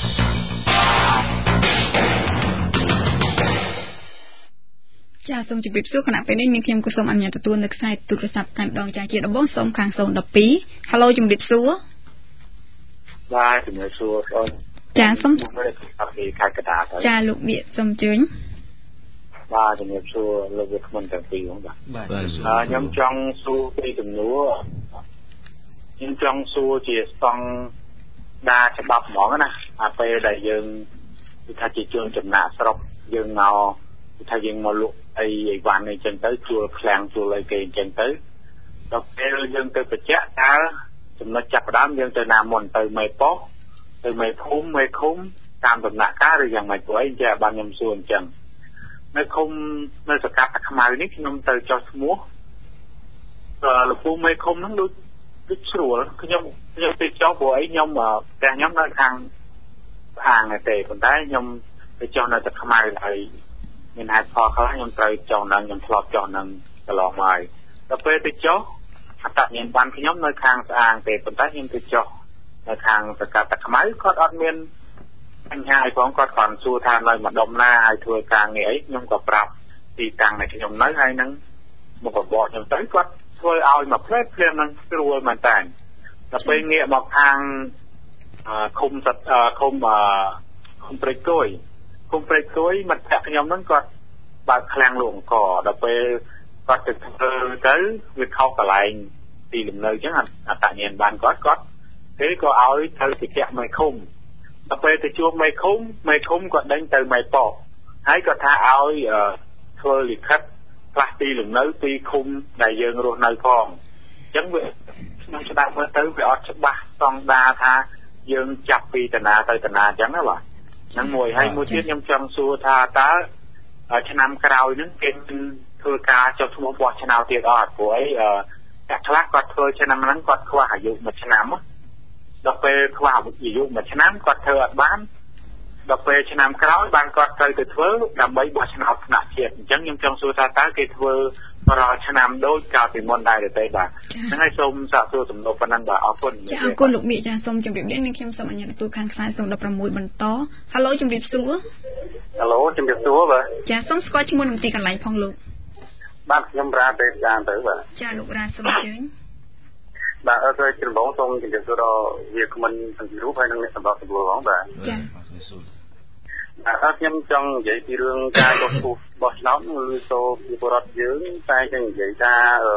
ចាសូមជម្រាបសួរគណៈពេលនេះនាងខ្ញុំក៏សូមអនុញ្ញាតទទួលនៅខ្សែទូរស័ព្ទតែម្ដងចាជាដំបូងសូមខាងศูนย์ หนึ่ง สอง Halo ជម្រាបសួរបាទជំរាបសួរបងចាសូមពីខេត្តកណ្ដាលចាលោកបៀកសូមអញ្ជើញបាទជំរាបសួរលោកវាគ្មិនទាំងពីរហ្នឹងបាទខ្ញុំចង់សួរពីទំនួលខ្ញុំចង់សួរជាស្តង់ដាច្បាប់ហ្មងណាអាពេលដែលយើងថាជាជនចំណាក់ស្រុកយើងមកថាយើងមកលក់អីអីវ៉ាន់អីចឹងទៅជួលឃ្លាំងជួលអីគេអញ្ចឹងទៅដល់ពេលយើងទៅបញ្ជាក់តើចំណុចចាប់ផ្ដើមយើងទៅណាមុនទៅមេប៉ុស្តិ៍ទៅមេភូមិមេឃុំតាមដំណាក់កាលឬយ៉ាងម៉េចព្រោះអីចេះបានខ្ញុំសួរអញ្ចឹងនៅឃុំនៅសកាត់តាខ្មៅនេះខ្ញុំទៅចោះឈ្មោះអឺលោកពូមេឃុំហ្នឹងដូចដូចស្រួលខ្ញុំខ្ញុំទៅចោះព្រោះអីខ្ញុំផ្ទះខ្ញុំនៅខាងខាងទេប៉ុន្តែខ្ញុំទៅចោះនៅតាខ្មៅហើយមានហេតុផលខ្លះខ្ញុំត្រូវចោះនឹងខ្ញុំធ្លាប់ចោះនឹងកន្លងមកហើយដល់ពេលទៅចោះអត្តញ្ញាណប័ណ្ណខ្ញុំនៅខាងស្អាងទេប៉ុន្តែខ្ញុំទៅចោះនៅខាងសកាត់តាខ្មៅគាត់អត់មានបញ្ហាអីផងគាត់គ្រាន់សួរថានៅម្ដុំណាឲ្យធ្វើការងារអីខ្ញុំក៏ប្រាប់ទីតាំងដែលខ្ញុំនៅហើយនឹងមកបបកខ្ញុំទៅគាត់ធ្វើឲ្យមកផ្លែភ្លាមនឹងស្រួលមែនតើដល់ពេលងាកមកខាងឃុំសត្វឃុំឃុំព្រៃគួយឃុំព្រៃគួយមិត្តភក្តិខ្ញុំហ្នឹងគាត់បើកឃ្លាំងលក់អង្គដល់ពេលគាត់ទៅធ្វើទៅវាខុសកន្លែងទីលំនៅអញ្ចឹងអត្តញ្ញាណប័ណ្ណគាត់គាត់គេក៏ឲ្យទៅតិចមេឃុំដល់ពេលទៅជួបមេឃុំមេឃុំគាត់ដេញទៅមេប៉ុស្តិ៍ហើយគាត់ថាឲ្យធ្វើលិខិតផ្លាស់ទីលំនៅទីឃុំដែលយើងរស់នៅផងអញ្ចឹងវាខ្ញុំស្ដាប់មើលទៅវាអត់ច្បាស់ស្តង់ដារថាយើងចាប់ពីតាណាទៅតាណាអញ្ចឹងណាបាទហ្នឹងមួយហើយមួយទៀតខ្ញុំចង់សួរថាតើឆ្នាំក្រោយហ្នឹងគេធ្វើការចុះឈ្មោះបោះឆ្នោតទៀតអត់ព្រោះអីអ្នកខ្លះគាត់ធ្វើឆ្នាំហ្នឹងគាត់ខ្វះអាយុមួយឆ្នាំដល់ពេលខ្វះអាយុមួយឆ្នាំគាត់ធ្វើអត់បានដល់ពេលឆ្នាំក្រោយបានគាត់ត្រូវទៅធ្វើដើម្បីបោះឆ្នោតថ្នាក់ជាតិអញ្ចឹងខ្ញុំចង់សួរថាតើគេធ្វើរាល់ឆ្នាំដូចកាលពីមុនដែរទេបាទហ្នឹងហើយសូមសាកសួរសំណួរប៉ុណ្ណឹងបាទអរគុណចាអរគុណលោកមៀកចាសូមជម្រាបលានាងខ្ញុំសូមអនុញ្ញាតទទួលខាងខ្សែศูนย์ หนึ่ง หก បន្ត Halo ជម្រាបសួរ Halo ជម្រាបសួរបាទចាសូមស្គាល់ឈ្មោះនិងទីកន្លែងផងលោកបាទខ្ញុំរាទេចាទៅបាទចាលោករ៉ាសូមអញ្ជើញបាទអរគុណជំរងសូមជម្រាបសួរដល់វាគ្មិនទាំងពីររូបហើយនិងអ្នកសម្រាប់សម្រួលផងបាទចាអរខ្ញុំចង់និយាយពីរឿងការយកឈ្មោះបោះឆ្នោតឬសូពីបរិបទយើងតែចង់និយាយថាអឺ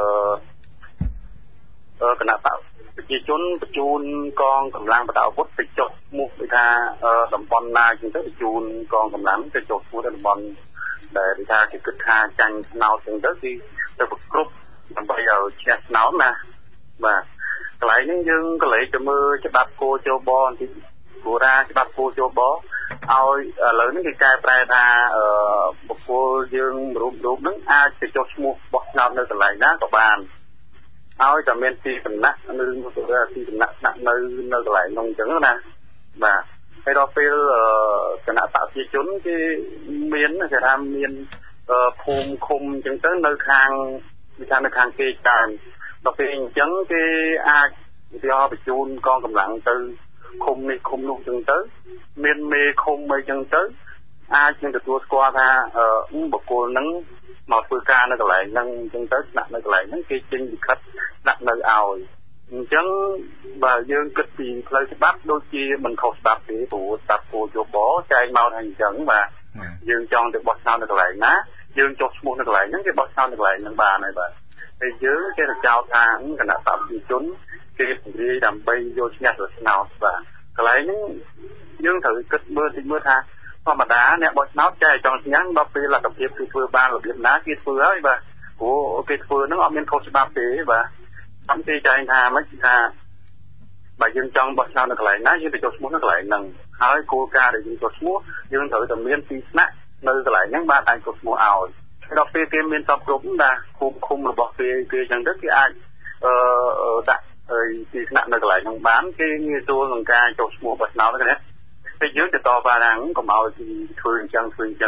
អឺគណៈបកប្រជាជនបញ្ជូនកងកម្លាំងបដិអាវុធទៅចុះឈ្មោះដូចថាតំបន់ណាជាងទៅបញ្ជូនកងកម្លាំងទៅចុះឈ្មោះទៅតំបន់ដែលគេថាគេគិតថាចាញ់ឆ្នោតចឹងទៅគឺទៅប្រគ្រប់ដើម្បីឲ្យឈ្នះឆ្នោតណាបាទកន្លែងនេះយើងក៏លេចទៅមើលច្បាប់គោជបបន្តិចគូរាច្បាប់គោជបឲ្យឥឡូវនេះគេកែប្រែថាអឺបុគ្គលយើងរូបរូបហ្នឹងអាចទៅចុះឈ្មោះបោះឆ្នោតនៅកន្លែងណាក៏បានឲ្យតែមានទីសំណាក់ឬទីសំណាក់ដាក់នៅនៅកន្លែងនោះអញ្ចឹងណាបាទហើយដល់ពេលគណៈបកប្រជាជនគេមានគេថាមានភូមិឃុំអញ្ចឹងទៅនៅខាងវិធាននៅខាងគេច្រើនដល់ពេលអញ្ចឹងគេអាចវាបញ្ជូនកងកម្លាំងទៅឃុំនេះឃុំនោះអញ្ចឹងទៅមានមេឃុំអីចឹងទៅអាចនឹងទទួលស្គាល់ថាបុគ្គលហ្នឹងមកធ្វើការនៅកន្លែងហ្នឹងអញ្ចឹងទៅដាក់នៅកន្លែងហ្នឹងគេចេញលិខិតដាក់នៅឲ្យអញ្ចឹងបើយើងគិតពីផ្លូវច្បាប់ដូចជាមិនខុសច្បាប់ទេព្រោះច្បាប់គោជបចែងមកថាអញ្ចឹងបាទយើងចង់ទៅបោះឆ្នោតនៅកន្លែងណាយើងចុះឈ្មោះនៅកន្លែងហ្នឹងគេបោះឆ្នោតនៅកន្លែងហ្នឹងបានហើយបាទហើយយើងគេទៅចោទថាគណៈបព្វជិជនគេពង្រាយដើម្បីយកឈ្នះទៅឆ្នោតបាទកន្លែងហ្នឹងយើងត្រូវគិតមើលតិចមើលថាធម្មតាអ្នកបោះឆ្នោតចែកចង់ឈ្នះដល់ពេលលទ្ធភាពគឺធ្វើបានរបៀបណាគេធ្វើហើយបាទព្រោះគេធ្វើហ្នឹងអត់មានខុសច្បាប់ទេបាទអត់ទេចែងថាមិនថាបើយើងចង់បោះឆ្នោតនៅកន្លែងណាយើងទៅចុះឈ្មោះនៅកន្លែងហ្នឹងហើយគោលការណ៍ដែលយើងចុះឈ្មោះយើងត្រូវតែមានទីស្នាក់នៅកន្លែងហ្នឹងបាទតែចុះឈ្មោះឲ្យដល់ពេលគេមានសពគ្រប់ណាគុំឃុំរបស់គេគេអញ្ចឹងទៅគេអាចអឺដាក់ទីស្នាក់នៅកន្លែងហ្នឹងបានគេងាយស្រួលក្នុងការចុះឈ្មោះបោះឆ្នោតហ្នឹងណាតែយើងទៅតបថាហ្នឹងកុំឲ្យធ្វើអញ្ចឹងធ្វើអញ្ចឹង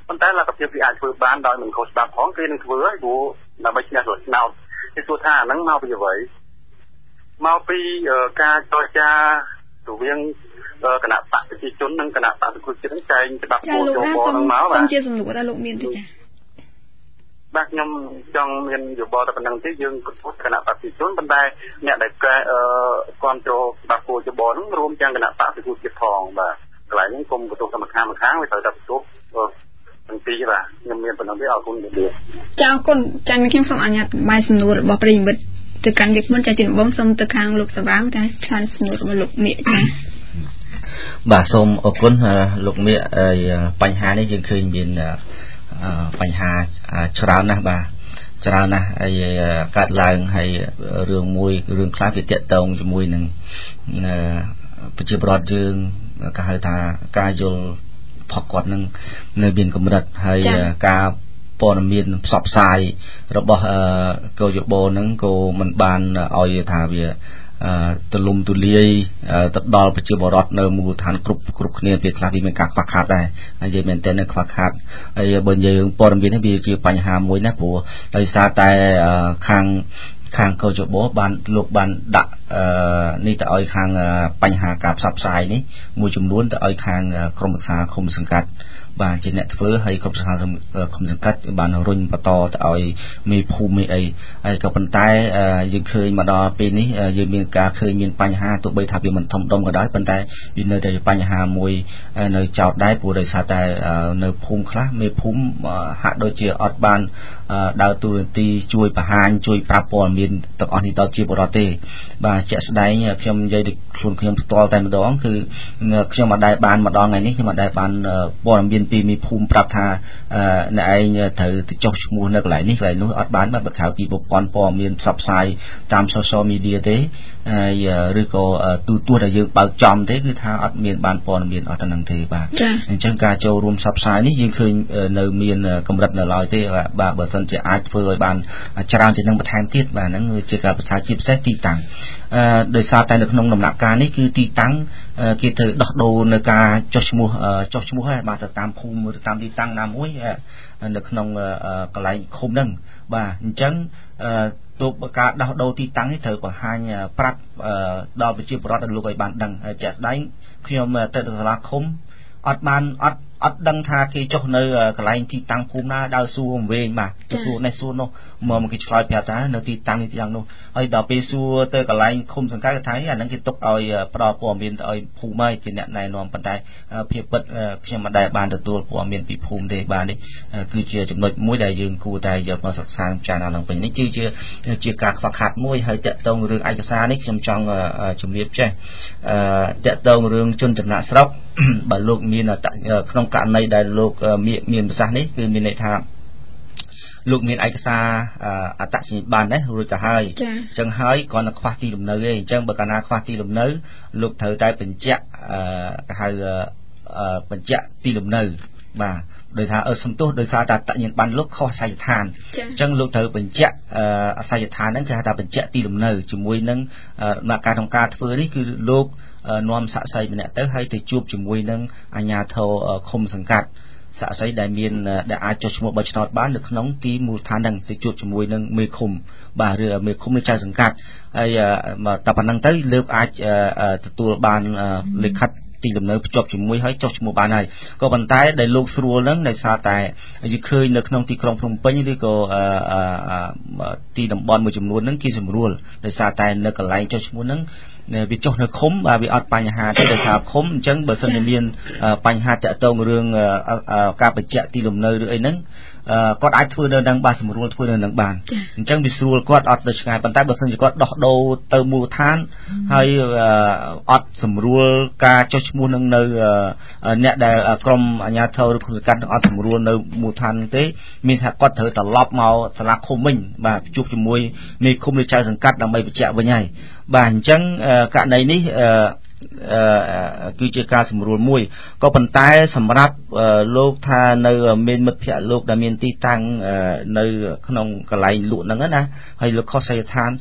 ប៉ុន្តែលទ្ធភាពវាអាចធ្វើបានដោយមិនខុសច្បាប់ផងគេនឹងធ្វើឲ្យព្រោះដើម្បីឈ្នះរត់ឆ្នោតគេសួរថាអាហ្នឹងមកពីអ្វីមកពីការចរចារវាងគណៈបកប្រជាជននិងគណៈបកសង្គ្រោះជាតិនឹងចែងច្បាប់គោលយោបល់ហ្នឹងមកបាទសូមជាសំណួរដល់លោកមានទេចាបាទខ្ញុំចង់មានយោបល់តែប៉ុណ្្នឹងទេយើងគណៈបកប្រជាជនប៉ុន្តែអ្នកដែលកែគ្រប់គ្រងច្បាប់គោលយោបល់ហ្នឹងរួមទាំងគណៈបកសង្គ្រោះជាតិផងបាទកន្លែងនេះគុំបន្ទុកកម្មការម្ខាងវាត្រូវតែបន្ទុកទាំងពីរបាទខ្ញុំមានប៉ុណ្្នឹងទេអរគុណលោកចាអរគុណចាខ្ញុំសូមអនុញ្ញាតបាយសំណួររបស់ប្រិយមិត្តទៅកាន់វិក្កាមចាជាបងសូមទៅខាងលោកសវាងតែឆ្លើយសំណួររបស់លោកមេចាបាទសូមអរគុណលោកមេបញ្ហានេះយើងឃើញមានបញ្ហាច្រើនណាស់បាទច្រើនណាស់ហើយកាត់ឡើងហើយរឿងមួយរឿងខ្លះវាតាក់ទងជាមួយនឹងប្រជាប្រដ្ឋយើងគេហៅថាការយល់ផកគាត់នឹងនៅមានកម្រិតហើយការព័ត៌មានផ្សព្វផ្សាយរបស់កោយបោនឹងក៏មិនបានឲ្យថាវាទលំទូលាយទៅដល់ប្រជាពលរដ្ឋនៅមូលដ្ឋានគ្រប់គ្រប់គ្នាពេលខ្លះវាមានការខ្វះខាតដែរហើយយើងមែនតើនៅខ្វះខាតហើយបើយើងព័ត៌មាននេះវាជាបញ្ហាមួយណាព្រោះដោយសារតែខាងខាងកោយបោបានលោកបានដាក់នេះទៅឲ្យខាងបញ្ហាការផ្សព្វផ្សាយនេះមួយចំនួនទៅឲ្យខាងក្រុមប្រឹក្សាឃុំសង្កាត់បាទជាអ្នកធ្វើហើយក្រុមប្រឹក្សាឃុំសង្កាត់បានរុញបន្តទៅឲ្យមេភូមិមេអីហើយក៏ប៉ុន្តែយើងឃើញមកដល់ពេលនេះយើងមានការឃើញមានបញ្ហាទោះបីថាវាមិនធំដុំក៏ដោយប៉ុន្តែវានៅតែបញ្ហាមួយនៅចោតដែរព្រោះដោយសារតែនៅភូមិខ្លះមេភូមិហាក់ដូចជាអត់បានដើរតួនាទីជួយបង្ហាញជួយប្រាប់ព័ត៌មានទាំងអស់នេះដល់ជាបរិបទទេបាទជាក់ស្ដែងខ្ញុំនិយាយដូចខ្លួនខ្ញុំផ្ទាល់តែម្ដងគឺខ្ញុំអត់ដែលបានម្ដងថ្ងៃនេះខ្ញុំអត់ដែលបានព័ត៌មានពីមេភូមិប្រាប់ថាអ្នកឯងត្រូវទៅចុះឈ្មោះនៅកន្លែងនេះកន្លែងនោះអត់បានបើក្រៅពីប្រព័ន្ធព័ត៌មានផ្សព្វផ្សាយតាម social media ទេឬក៏ទូទស្សន៍ដែលយើងបើកចំទេគឺថាអត់មានបានព័ត៌មានអត់ទៅនឹងទេបាទអញ្ចឹងការចូលរួមផ្សព្វផ្សាយនេះយើងឃើញនៅមានកម្រិតនៅឡើយទេបាទបើសិនជាអាចធ្វើឲ្យបានច្រើនជាងនឹងបន្ថែមទៀតបាទហ្នឹងជាការប្រសាជាពិសេសទីតាំងអឺដោយសារតែនៅក្នុងដំណាក់កាលនេះគឺទីតាំងគេត្រូវដោះដូរនៅការចុះឈ្មោះចុះឈ្មោះហើយបាទទៅតាមភូមិទៅតាមទីតាំងណាមួយនៅក្នុងកន្លែងឃុំហ្នឹងបាទអញ្ចឹងទោះការដោះដូរទីតាំងនេះត្រូវបង្ហាញប្រាប់ដល់ប្រជាពលរដ្ឋឲ្យលោកឲ្យបានដឹងជាក់ស្ដែងខ្ញុំទៅសាលាឃុំអត់បានអត់អត់ដឹងថាគេចុះនៅកន្លែងទីតាំងភូមិណាដើរសួរវែងបាទសួរនេះសួរនោះមកគេឆ្លើយប្រាប់ថានៅទីតាំងនេះទីតាំងនោះហើយដល់ពេលសួរទៅកន្លែងឃុំសង្កាត់គេថាអាហ្នឹងគេទុកឲ្យផ្ដល់ព័ត៌មានទៅឲ្យភូមិហើយជាអ្នកណែនាំប៉ុន្តែភាពពិតខ្ញុំមិនដែលបានទទួលព័ត៌មានពីភូមិទេបាទនេះគឺជាចំណុចមួយដែលយើងគួរតែយកមកសិក្សាពិចារណាឡើងវិញនេះគឺជាជាការខ្វះខាតមួយហើយតកតងរឿងឯកសារនេះខ្ញុំចង់ជំរាបចេះតកតងរឿងជនចំណាក់ស្រុកបើលោកមានក្នុងករណីដែលលោកមានប្រសាសន៍នេះគឺមានន័យថាលោកមានឯកសារអត្តសញ្ញាណប័ណ្ណដែររួចទៅហើយអញ្ចឹងហើយគ្រាន់តែខ្វះទីលំនៅទេអញ្ចឹងបើកាលណាខ្វះទីលំនៅលោកត្រូវតែបញ្ជាក់គេហៅបញ្ជាក់ទីលំនៅបាទដោយថាអឺសំទោសដោយសារតែអត្តសញ្ញាណប័ណ្ណលោកខុសអាសយដ្ឋានអញ្ចឹងលោកត្រូវបញ្ជាក់អាសយដ្ឋានហ្នឹងគេហៅថាបញ្ជាក់ទីលំនៅជាមួយនឹងដំណាក់កាលក្នុងការធ្វើនេះគឺលោកនាំសាក់សីម្នាក់ទៅហើយទៅជួបជាមួយនឹងអាជ្ញាធរឃុំសង្កាត់សាក់សីដែលមានដែលអាចចុះឈ្មោះបោះឆ្នោតបាននៅក្នុងទីមូលដ្ឋានហ្នឹងទៅជួបជាមួយនឹងមេឃុំបាទឬមេឃុំនៃចៅសង្កាត់ហើយតែប៉ុណ្្នឹងទៅលើកអាចទទួលបានលិខិតទីលំនៅភ្ជាប់ជាមួយហើយចុះឈ្មោះបានហើយក៏ប៉ុន្តែដែលលោកស្រួលហ្នឹងដោយសារតែយើងឃើញនៅក្នុងទីក្រុងភ្នំពេញឬក៏ទីតំបន់មួយចំនួនហ្នឹងគេស្រួលដោយសារតែនៅកន្លែងចុះឈ្មោះហ្នឹងវាចុះនៅឃុំបាទវាអត់បញ្ហាទេដោយសារឃុំអញ្ចឹងបើសិនជាមានបញ្ហាតាក់ទងរឿងការបញ្ជាក់ទីលំនៅឬអីហ្នឹងគាត់អាចធ្វើនៅនឹងបានស្រួលធ្វើនៅនឹងបានអញ្ចឹងវាស្រួលគាត់អត់ទៅឆ្ងាយប៉ុន្តែបើសិនជាគាត់ដោះដូរទៅមូលដ្ឋានហើយអត់ស្រួលការចុះឈ្មោះនឹងនៅអ្នកដែលក្រុមអាជ្ញាធរឬគុំសង្កាត់អត់ស្រួលនៅមូលដ្ឋានទេមានថាគាត់ត្រូវត្រឡប់មកសាលាឃុំវិញបាទជួបជាមួយមេឃុំឬចៅសង្កាត់ដើម្បីបញ្ជាក់វិញហើយបាទអញ្ចឹងករណីនេះគឺជាការសម្រួលមួយក៏ប៉ុន្តែសម្រាប់លោកថានៅមានមិត្តភ័ក្តិលោកដែលមានទីតាំងនៅក្នុងកន្លែងលក់ហ្នឹងណាហើយលោកខុសអាសយដ្ឋាន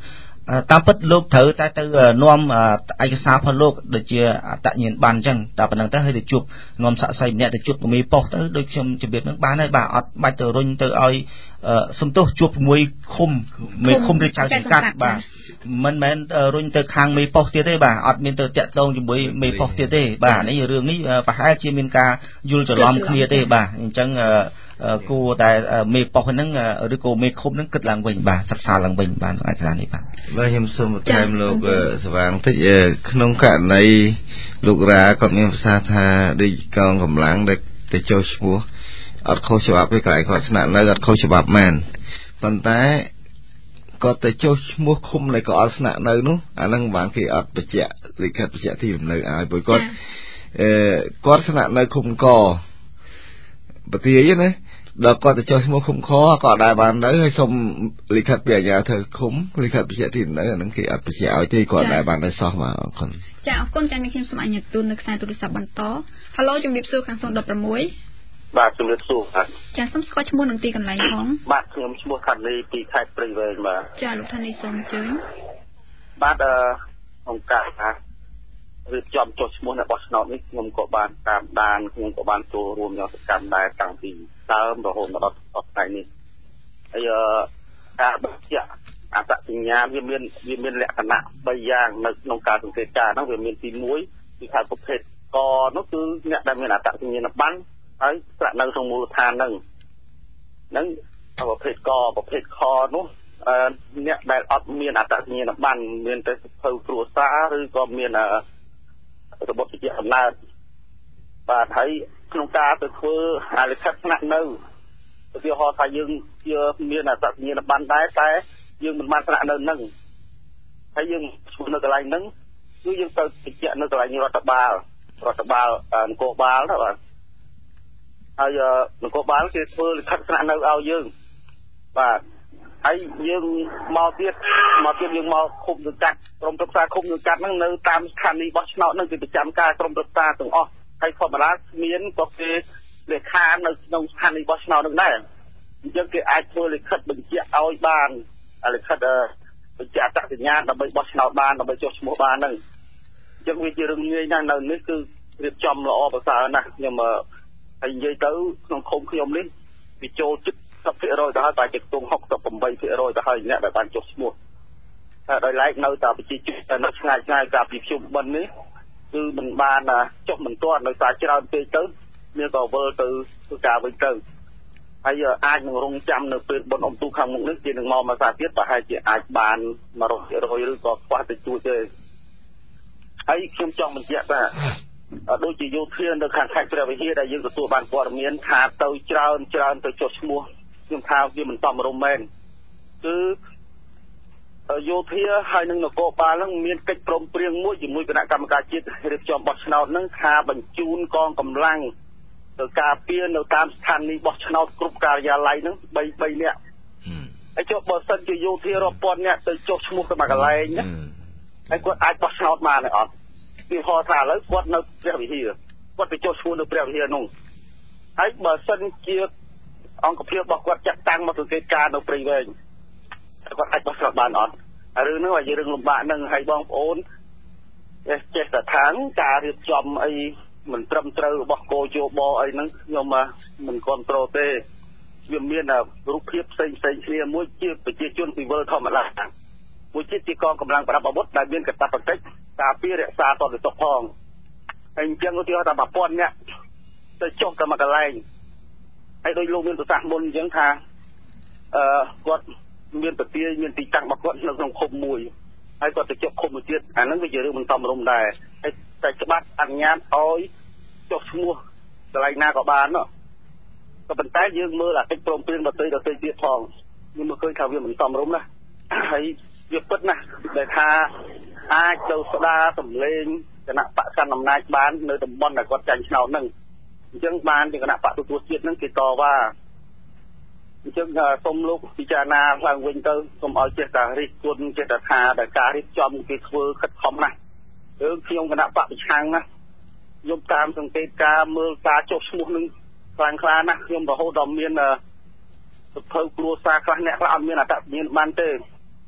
តាមពិតលោកត្រូវតែទៅនាំឯកសារផងលោកដូចជាអត្តញ្ញាណប័ណ្ណអញ្ចឹងតែប៉ុណ្្នឹងទៅហើយទៅជួបនាំសាក់សីម្នាក់ទៅជួបមេប៉ុស្តិ៍ទៅដូចខ្ញុំជម្រាបនឹងបានហើយបាទអត់បាច់ទៅរុញទៅឲ្យសំទោសជួបជាមួយឃុំមេឃុំឬចៅសង្កាត់បាទមិនមែនរុញទៅខាងមេប៉ុស្តិ៍ទៀតទេបាទអត់មានទៅតាក់ទងជាមួយមេប៉ុស្តិ៍ទៀតទេបាទនេះរឿងនេះប្រហែលជាមានការយល់ច្រឡំគ្នាទេបាទអញ្ចឹងគួរតែមេប៉ុស្តិ៍ហ្នឹងឬក៏មេឃុំហ្នឹងគិតឡើងវិញបាទសិក្សាឡើងវិញបាទអាចថានេះបាទបាទខ្ញុំសូមបន្ថែមលោកសវាងតិចក្នុងករណីលោករ៉ាគាត់មានប្រសាសន៍ថាដូចកងកម្លាំងដែលទៅចុះឈ្មោះអត់ខុសច្បាប់ទេកន្លែងគាត់ស្នាក់នៅអត់ខុសច្បាប់មែនប៉ុន្តែគាត់ទៅចុះឈ្មោះឃុំដែលក៏អត់ស្នាក់នៅនោះអាហ្នឹងបានគេអត់បញ្ជាក់លិខិតបញ្ជាក់ទីលំនៅឲ្យព្រោះគាត់អឺគាត់ស្នាក់នៅឃុំកបទាយណាដល់គាត់ទៅចុះឈ្មោះឃុំខក៏អត់ដែរបាននៅហើយសុំលិខិតពីអាជ្ញាធរឃុំលិខិតបញ្ជាក់ទីលំនៅអាហ្នឹងគេអត់បញ្ជាក់ឲ្យទេគាត់ដែរបាននៅសោះបាទអរគុណចាអរគុណចា៎ខ្ញុំសូមអញ្ញាតទូននៅខ្សែទូរស័ព្ទបន្តហៅឡូជំរាបសួរខាងศูนย์ một sáu បាទជំរាបសួរបាទចាសូមស្គាល់ឈ្មោះនិងទីកន្លែងផងបាទខ្ញុំឈ្មោះខាត់លីពីខេត្តព្រៃវែងបាទចាលោកថានេះសូមអញ្ជើញបាទអឺអង្គការថារៀបចំចុះឈ្មោះនៅបោះឆ្នោតនេះខ្ញុំក៏បានតាមដានខ្ញុំក៏បានចូលរួមយ៉ាងសកម្មដែរតាំងពីដើមរហូតមកដល់ថ្ងៃនេះហើយការបញ្ជាក់អត្តសញ្ញាណវាមានវាមានលក្ខណៈបីយ៉ាងនៅក្នុងការសង្កេតការណ៍ហ្នឹងវាមានទីមួយគឺថាប្រភេទកនោះគឺអ្នកដែលមានអត្តសញ្ញាណប័ណ្ណហើយស្នាក់នៅក្នុងមូលដ្ឋានហ្នឹងហ្នឹងប្រភេទកប្រភេទខនោះអ្នកដែលអត់មានអត្តសញ្ញាណប័ណ្ណមានតែសភៅគ្រួសារឬក៏មានរបបជាអំណើតបាទហើយក្នុងការទៅធ្វើលិខិតស្នាក់នៅឧទាហរណ៍ថាយើងជាមានអត្តសញ្ញាណប័ណ្ណដែរតែយើងមិនបានស្នាក់នៅនឹងហើយយើងឈ្មោះនៅកន្លែងហ្នឹងគឺយើងទៅបញ្ជាក់នៅកន្លែងរដ្ឋបាលរដ្ឋបាលនគរបាលណាបាទហើយនគរបាលគេធ្វើលិខិតស្នាក់នៅឲ្យយើងបាទហើយយើងមកទៀតមកទៀតយើងមកឃុំសង្កាត់ក្រុមប្រឹក្សាឃុំសង្កាត់ហ្នឹងនៅតាមស្ថានីយ៍បោះឆ្នោតហ្នឹងគឺប្រចាំការក្រុមប្រឹក្សាទាំងអស់ហើយធម្មតាមានក៏គេលេខានៅក្នុងស្ថានីយ៍បោះឆ្នោតហ្នឹងដែរអញ្ចឹងគេអាចធ្វើលិខិតបញ្ជាក់ឲ្យបានលិខិតបញ្ជាក់អត្តសញ្ញាណដើម្បីបោះឆ្នោតបានដើម្បីចុះឈ្មោះបានហ្នឹងអញ្ចឹងវាជារឿងងាយណាស់នៅនេះគឺរៀបចំល្អប្រសើរណាស់ខ្ញុំហើយនិយាយទៅក្នុងឃុំខ្ញុំនេះវាចូលចិត្តសិបភាគរយទៅហើយតែជិតទុំហុកសិបប្រាំបីភាគរយទៅហើយអ្នកដែលបានចុះឈ្មោះតែដោយឡែកនៅតែប្រជាជនតែនៅឆ្ងាយឆ្ងាយកាលពីខ្ញុំបិណ្ឌនេះគឺមិនបានចុះមិនទាន់ដោយសារច្រើនពេកទៅមានក៏វិលទៅធ្វើការវិញទៅហើយអាចនឹងរងចាំនៅពេលបិណ្ឌអុំទូខាងមុខនេះគេនឹងមកមកសាទៀតប្រហែលជាអាចបានមួយភាគរយឬក៏ខ្វះទៅជួយទេហើយខ្ញុំចង់បញ្ជាក់ថាដូចជាយោធានៅខាងខេត្តព្រះវិហារដែលយើងទទួលបានព័ត៌មានថាទៅច្រើនច្រើនទៅចុះឈ្មោះខ្ញុំថាវាមិនសមរម្យមែនគឺយោធាហើយនឹងនគរបាលនឹងមានកិច្ចព្រមព្រៀងមួយជាមួយគណៈកម្មការជាតិរៀបចំបោះឆ្នោតនឹងថាបញ្ជូនកងកម្លាំងទៅការពារនៅតាមស្ថានីយ៍បោះឆ្នោតគ្រប់ការិយាល័យនឹងបីបីនាក់ហើយចុះបើសិនជាយោធារាប់ពាន់នាក់ទៅចុះឈ្មោះទៅមួយកន្លែងណាហើយគាត់អាចបោះឆ្នោតបានទេអត់វាហៅថាឥឡូវគាត់នៅព្រះវិហារគាត់ទៅចុះឈ្មោះនៅព្រះវិហារនោះហើយបើសិនជាអង្គភាពរបស់គាត់ចាត់តាំងមកសង្កេតការនៅព្រៃវែងគាត់អាចបោះឆ្នោតបានអត់រឿងនោះឲ្យរឿងលំបាកនឹងឲ្យបងប្អូនចេះតែថាការរៀបចំអីមិនត្រឹមត្រូវរបស់គោយោបអីហ្នឹងខ្ញុំមិនគ្រប់គ្រងទេវាមានរូបភាពផ្សេងផ្សេងគ្នាមួយជាប្រជាជនពីវិលធម្មតាមួយជាជាកងកម្លាំងប្រដាប់អាវុធដែលមានកាតព្វកិច្ចការពាររក្សាសន្តិសុខផងហើយអញ្ចឹងឧទាហរណ៍ថាប្រព័ន្ធអ្នកទៅចុះទៅមួយកន្លែងហើយដោយលោកមានប្រសាសន៍មុនអញ្ចឹងថាអឺគាត់មានប្រទាយមានទីតាំងរបស់គាត់នៅក្នុងឃុំមួយហើយគាត់ទៅចុះឃុំមួយទៀតអាហ្នឹងវាជារឿងមិនសមរម្យដែរហើយតែច្បាប់អនុញ្ញាតឲ្យចុះឈ្មោះកន្លែងណាក៏បាននោះក៏ប៉ុន្តែយើងមើលអាកិច្ចព្រមព្រៀងដទៃដទៃទៀតផងខ្ញុំមើលឃើញថាវាមិនសមរម្យណាហើយវាពិតណាស់ដែលថាអាចទៅស្ដារសម្លេងគណៈបកកណ្ដាលអំណាចបាននៅតំបន់ដែលគាត់ចាញ់ឆ្នោតហ្នឹងអញ្ចឹងបានជាគណៈបកទទួលជាតិហ្នឹងគេតវ៉ាអញ្ចឹងសូមលោកពិចារណាឡើងវិញទៅសូមឲ្យចេះតែរិះគន់ចេះតែថាដែលការរៀបចំគេធ្វើខិតខំណាស់យើងខ្ញុំគណៈបកប្រឆាំងណាខ្ញុំតាមសង្កេតការមើលការចុះឈ្មោះនឹងខ្លាំងខ្លាណាស់ខ្ញុំរហូតដល់មានសភៅគ្រួសារខ្លះអ្នកខ្លះអត់មានអត្តសញ្ញាណប័ណ្ណទេ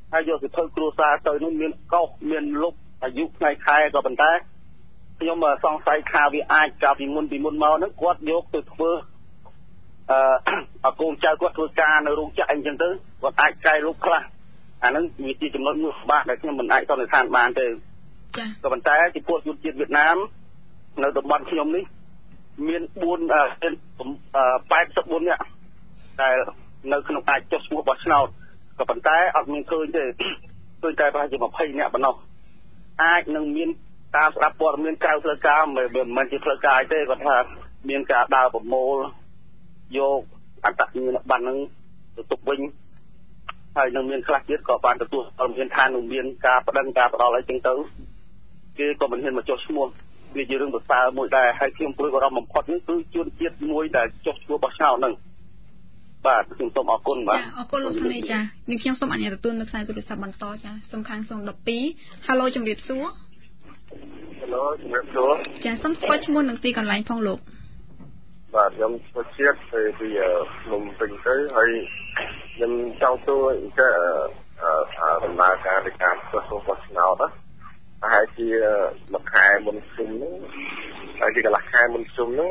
ហើយយកសិទ្ធិគ្រួសារទៅនោះមានកោសមានលុបអាយុថ្ងៃខែក៏ប៉ុន្តែខ្ញុំសង្ស័យថាវាអាចកាលពីមុនពីមុនមកហ្នឹងគាត់យកទៅធ្វើអឺអកូនចៅគាត់ធ្វើការនៅរោងចក្រអីចឹងទៅគាត់អាចកែលុបខ្លះអាហ្នឹងវាជាចំណុចមួយបាក់ដែលខ្ញុំមិនអាចសន្និដ្ឋានបានទេចា៎ក៏ប៉ុន្តែចំពោះជនជាតិវៀតណាមនៅតំបន់ខ្ញុំនេះមានបួនប៉ែតសិបបួននាក់ដែលនៅក្នុងអាចចុះឈ្មោះបោះឆ្នោតក៏ប៉ុន្តែអត់មានឃើញទេឃើញតែប្រហែលជាยี่สิบនាក់ប៉ុណ្ណោះអាចនឹងមានតាមស្ដាប់ព័ត៌មានក្រៅផ្លូវការមិនមែនជាផ្លូវការទេគាត់ថាមានការដើរប្រមូលយកអត្តសញ្ញាណប័ណ្ណហ្នឹងទៅទុកវិញហើយនឹងមានខ្លះទៀតក៏បានទទួលព័ត៌មានថានឹងមានការប្តឹងការផ្ដាល់អីចឹងទៅគេក៏មិនហ៊ានមកចុះឈ្មោះវាជារឿងប្រសើរមួយដែរហើយខ្ញុំព្រួយបារម្ភបំផុតនេះគឺជនជាតិមួយដែលចុះឈ្មោះបោះឆ្នោតហ្នឹងបាទខ្ញុំសូមអរគុណបាទអរគុណលោកធានីចានេះខ្ញុំសូមអនុញ្ញាតទទួលនៅខ្សែទូរស័ព្ទបន្តចាសំខាន់សូមដប់ពីរ Halo ជំរាបសួរ Halo ជំរាបសួរចាសូមស្គាល់ឈ្មោះនិងទីកន្លែងផងលោកបាទខ្ញុំឈ្មោះជាតិពីពីភ្នំពេញទៅហើយខ្ញុំចង់សួរចេះអឺដំណើរការនៃការចុះឈ្មោះបោះឆ្នោតណាប្រហែលជាមួយខែមុនជុំហ្នឹងហើយជាកន្លះខែមុនជុំហ្នឹង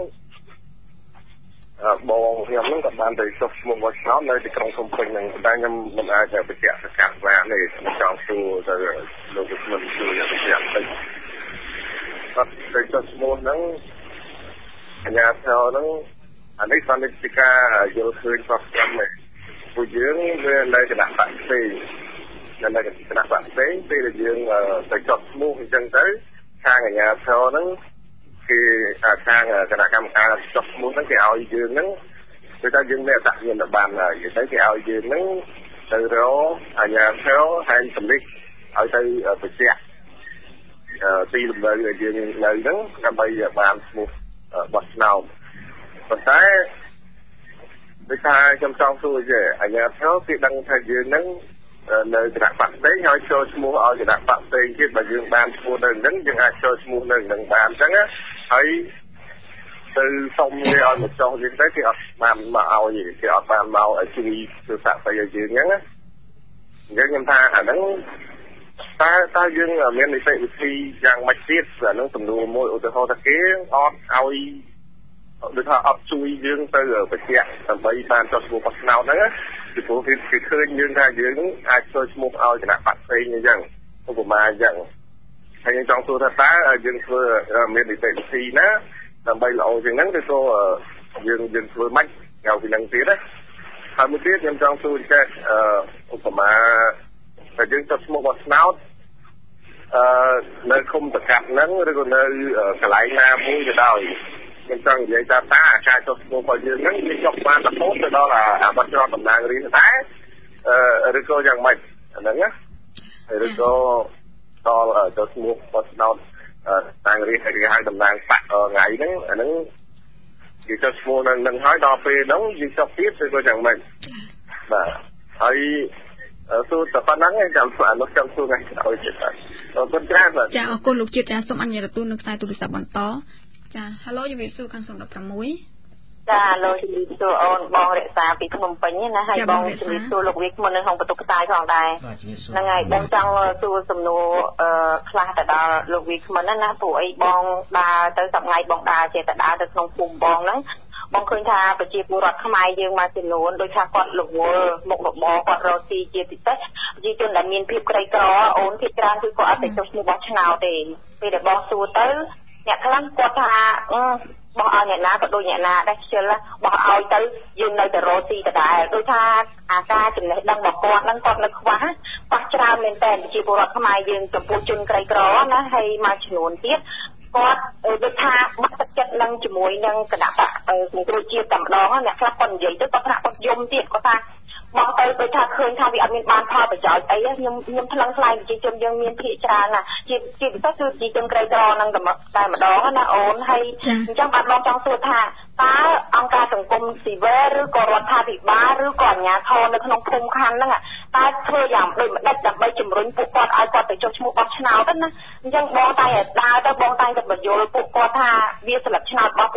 បងខ្ញុំហ្នឹងក៏បានទៅចុះឈ្មោះបោះឆ្នោតនៅទីក្រុងភ្នំពេញហ្នឹងតែខ្ញុំមិនអាចបញ្ជាក់សកម្មបានទេខ្ញុំចង់សួរទៅលោកវិស្វកម្មជួយបញ្ជាក់តិចគាត់ទៅចុះឈ្មោះហ្នឹងអាញាធរហ្នឹងអានេះសន្និដ្ឋានយល់ឃើញរបស់ខ្ញុំឯងពួកយើងវានៅគណៈបកផ្សេងនៅគណៈបកផ្សេងពេលដែលយើងទៅចុះឈ្មោះអញ្ចឹងទៅខាងអាញាធរហ្នឹងគឺខាងគណៈកម្មការចុះឈ្មោះហ្នឹងគេឲ្យយើងហ្នឹងគឺថាយើងមានអត្តសញ្ញាណប័ណ្ណហើយទៅគេឲ្យយើងហ្នឹងទៅរកអាញាធរហើយសម្លេចឲ្យទៅបញ្ជាក់ទីលំនៅដែលយើងនៅហ្នឹងដើម្បីបានឈ្មោះបោះឆ្នោតប៉ុន្តែដូចថាខ្ញុំចង់សួរចេះអាញាធរគេដឹងថាយើងហ្នឹងនៅគណៈបកផ្សេងហើយចូលឈ្មោះឲ្យគណៈបកផ្សេងទៀតបើយើងបានឈ្មោះនៅហ្នឹងយើងអាចចូលឈ្មោះនៅហ្នឹងបានអញ្ចឹងហើយទៅសុំគេឲ្យមកចុះយើងទៅគេអត់បានមកឲ្យគេអត់បានមកឲ្យជួយធ្វើសាក់ស្អីឲ្យយើងអញ្ចឹងណាអញ្ចឹងខ្ញុំថាអាហ្នឹងតើតើយើងមាននីតិវិធីយ៉ាងម៉េចទៀតអាហ្នឹងសំណួរមួយឧទាហរណ៍ថាគេអត់ឲ្យដូចថាអត់ជួយយើងទៅបញ្ជាក់ដើម្បីបានចុះឈ្មោះបោះឆ្នោតហ្នឹងពីព្រោះគេគេឃើញយើងថាយើងអាចចូលឈ្មោះឲ្យគណៈបកផ្សេងអញ្ចឹងឧបមាអញ្ចឹងហើយខ្ញុំចង់សួរថាតើយើងធ្វើមាននីតិវិធីណាដើម្បីល្អជាងហ្នឹងឬក៏យើងយើងធ្វើម៉េចក្រៅពីហ្នឹងទៀតណាហើយមួយទៀតខ្ញុំចង់សួរចេះឧបមាតែយើងចុះឈ្មោះបោះឆ្នោតអឺនៅឃុំតកាត់ហ្នឹងឬក៏នៅកន្លែងណាមួយក៏ដោយខ្ញុំចង់និយាយថាតើអាការចុះឈ្មោះរបស់យើងហ្នឹងវាចុះបានរហូតទៅដល់អាបទច្រកតំណាងរាស្ត្រដែរអឺឬក៏យ៉ាងម៉េចអាហ្នឹងណាឬក៏ដល់ចុះឈ្មោះបោះឆ្នោតតំណាងរាស្ត្រគេហៅតំណាងបកថ្ងៃហ្នឹងអាហ្នឹងគេចុះឈ្មោះនឹងនឹងហើយដល់ពេលហ្នឹងយើងចុះទៀតឬក៏យ៉ាងម៉េចបាទហើយសួរតែប៉ុណ្្នឹងឯងចាំស្អាតលោកចង់សួរថ្ងៃក្រោយទៀតបាទអរគុណច្រើនបាទចាអរគុណលោកជាតិចាសូមអនុញ្ញាតទទួលនៅខ្សែទូរស័ព្ទបន្តចា Halo ជំរាបសួរខាងសំដប់6 ចា Halo ជំរាបសួរអូនបងរក្សាពីភ្នំពេញណាហើយបងជំរាបសួរលោកវិក្កាមនៅក្នុងបន្ទប់ផ្សាយផងដែរហ្នឹងហើយបងចង់សួរសំណួរអឺខ្លះទៅដល់លោកវិក្កាមណាណាព្រោះអីបងដើរទៅសប្ងៃបងដើរចេះតែដើរទៅក្នុងភូមិបងហ្នឹងបងឃើញថាប្រជាពលរដ្ឋខ្មែរយើងមួយចំនួនដូចថាគាត់លវល់មុខរបរគាត់រកស៊ីជាពិសេសប្រជាជនដែលមានភាពក្រីក្រអូនភាគច្រើនគឺគាត់អត់ទៅចុះឈ្មោះបោះឆ្នោតទេពេលដែលបងសួរទៅអ្នកខ្លះគាត់ថាបោះឲ្យអ្នកណាក៏ដូចអ្នកណាដែរខ្ជិលបោះឲ្យទៅយើងនៅតែរកស៊ីដដែលដូចថាអាការចំណេះដឹងរបស់គាត់ហ្នឹងគាត់នៅខ្វះខ្វះច្រើនមែនតើប្រជាពលរដ្ឋខ្មែរយើងចំពោះជនក្រីក្រណាហើយមួយចំនួនទៀតគាត់ដូចថាបាក់ទឹកចិត្តនឹងជាមួយនឹងគណៈបកសង្គ្រោះជាតិតែម្ដងអ្នកខ្លះគាត់និយាយទៅគាត់ថាគាត់យំទៀតគាត់ថាមកទៅដូចថាឃើញថាវាអត់មានបានផលប្រយោជន៍អីខ្ញុំខ្ញុំថ្លឹងថ្លែងប្រជាជនយើងមានភាគច្រើនណាជាជាពិសេសគឺប្រជាជនក្រីក្រនឹងតែម្ដងណាអូនហើយអញ្ចឹងបាទបងចង់សួរថាតើអង្គការសង្គមស៊ីវិលឬក៏រដ្ឋាភិបាលឬក៏អាជ្ញាធរនៅក្នុងភូមិខណ្ឌហ្នឹងតើធ្វើយ៉ាងដូចម្ដេចដើម្បីជំរុញពួកគាត់ឲ្យគាត់ទៅចុះឈ្មោះបោះឆ្នោតណាអញ្ចឹងបងតែដើរទៅបងតែទៅបញ្យល់ពួកគាត់ថាវាស្លឹកឆ្នោតរបស់ពួក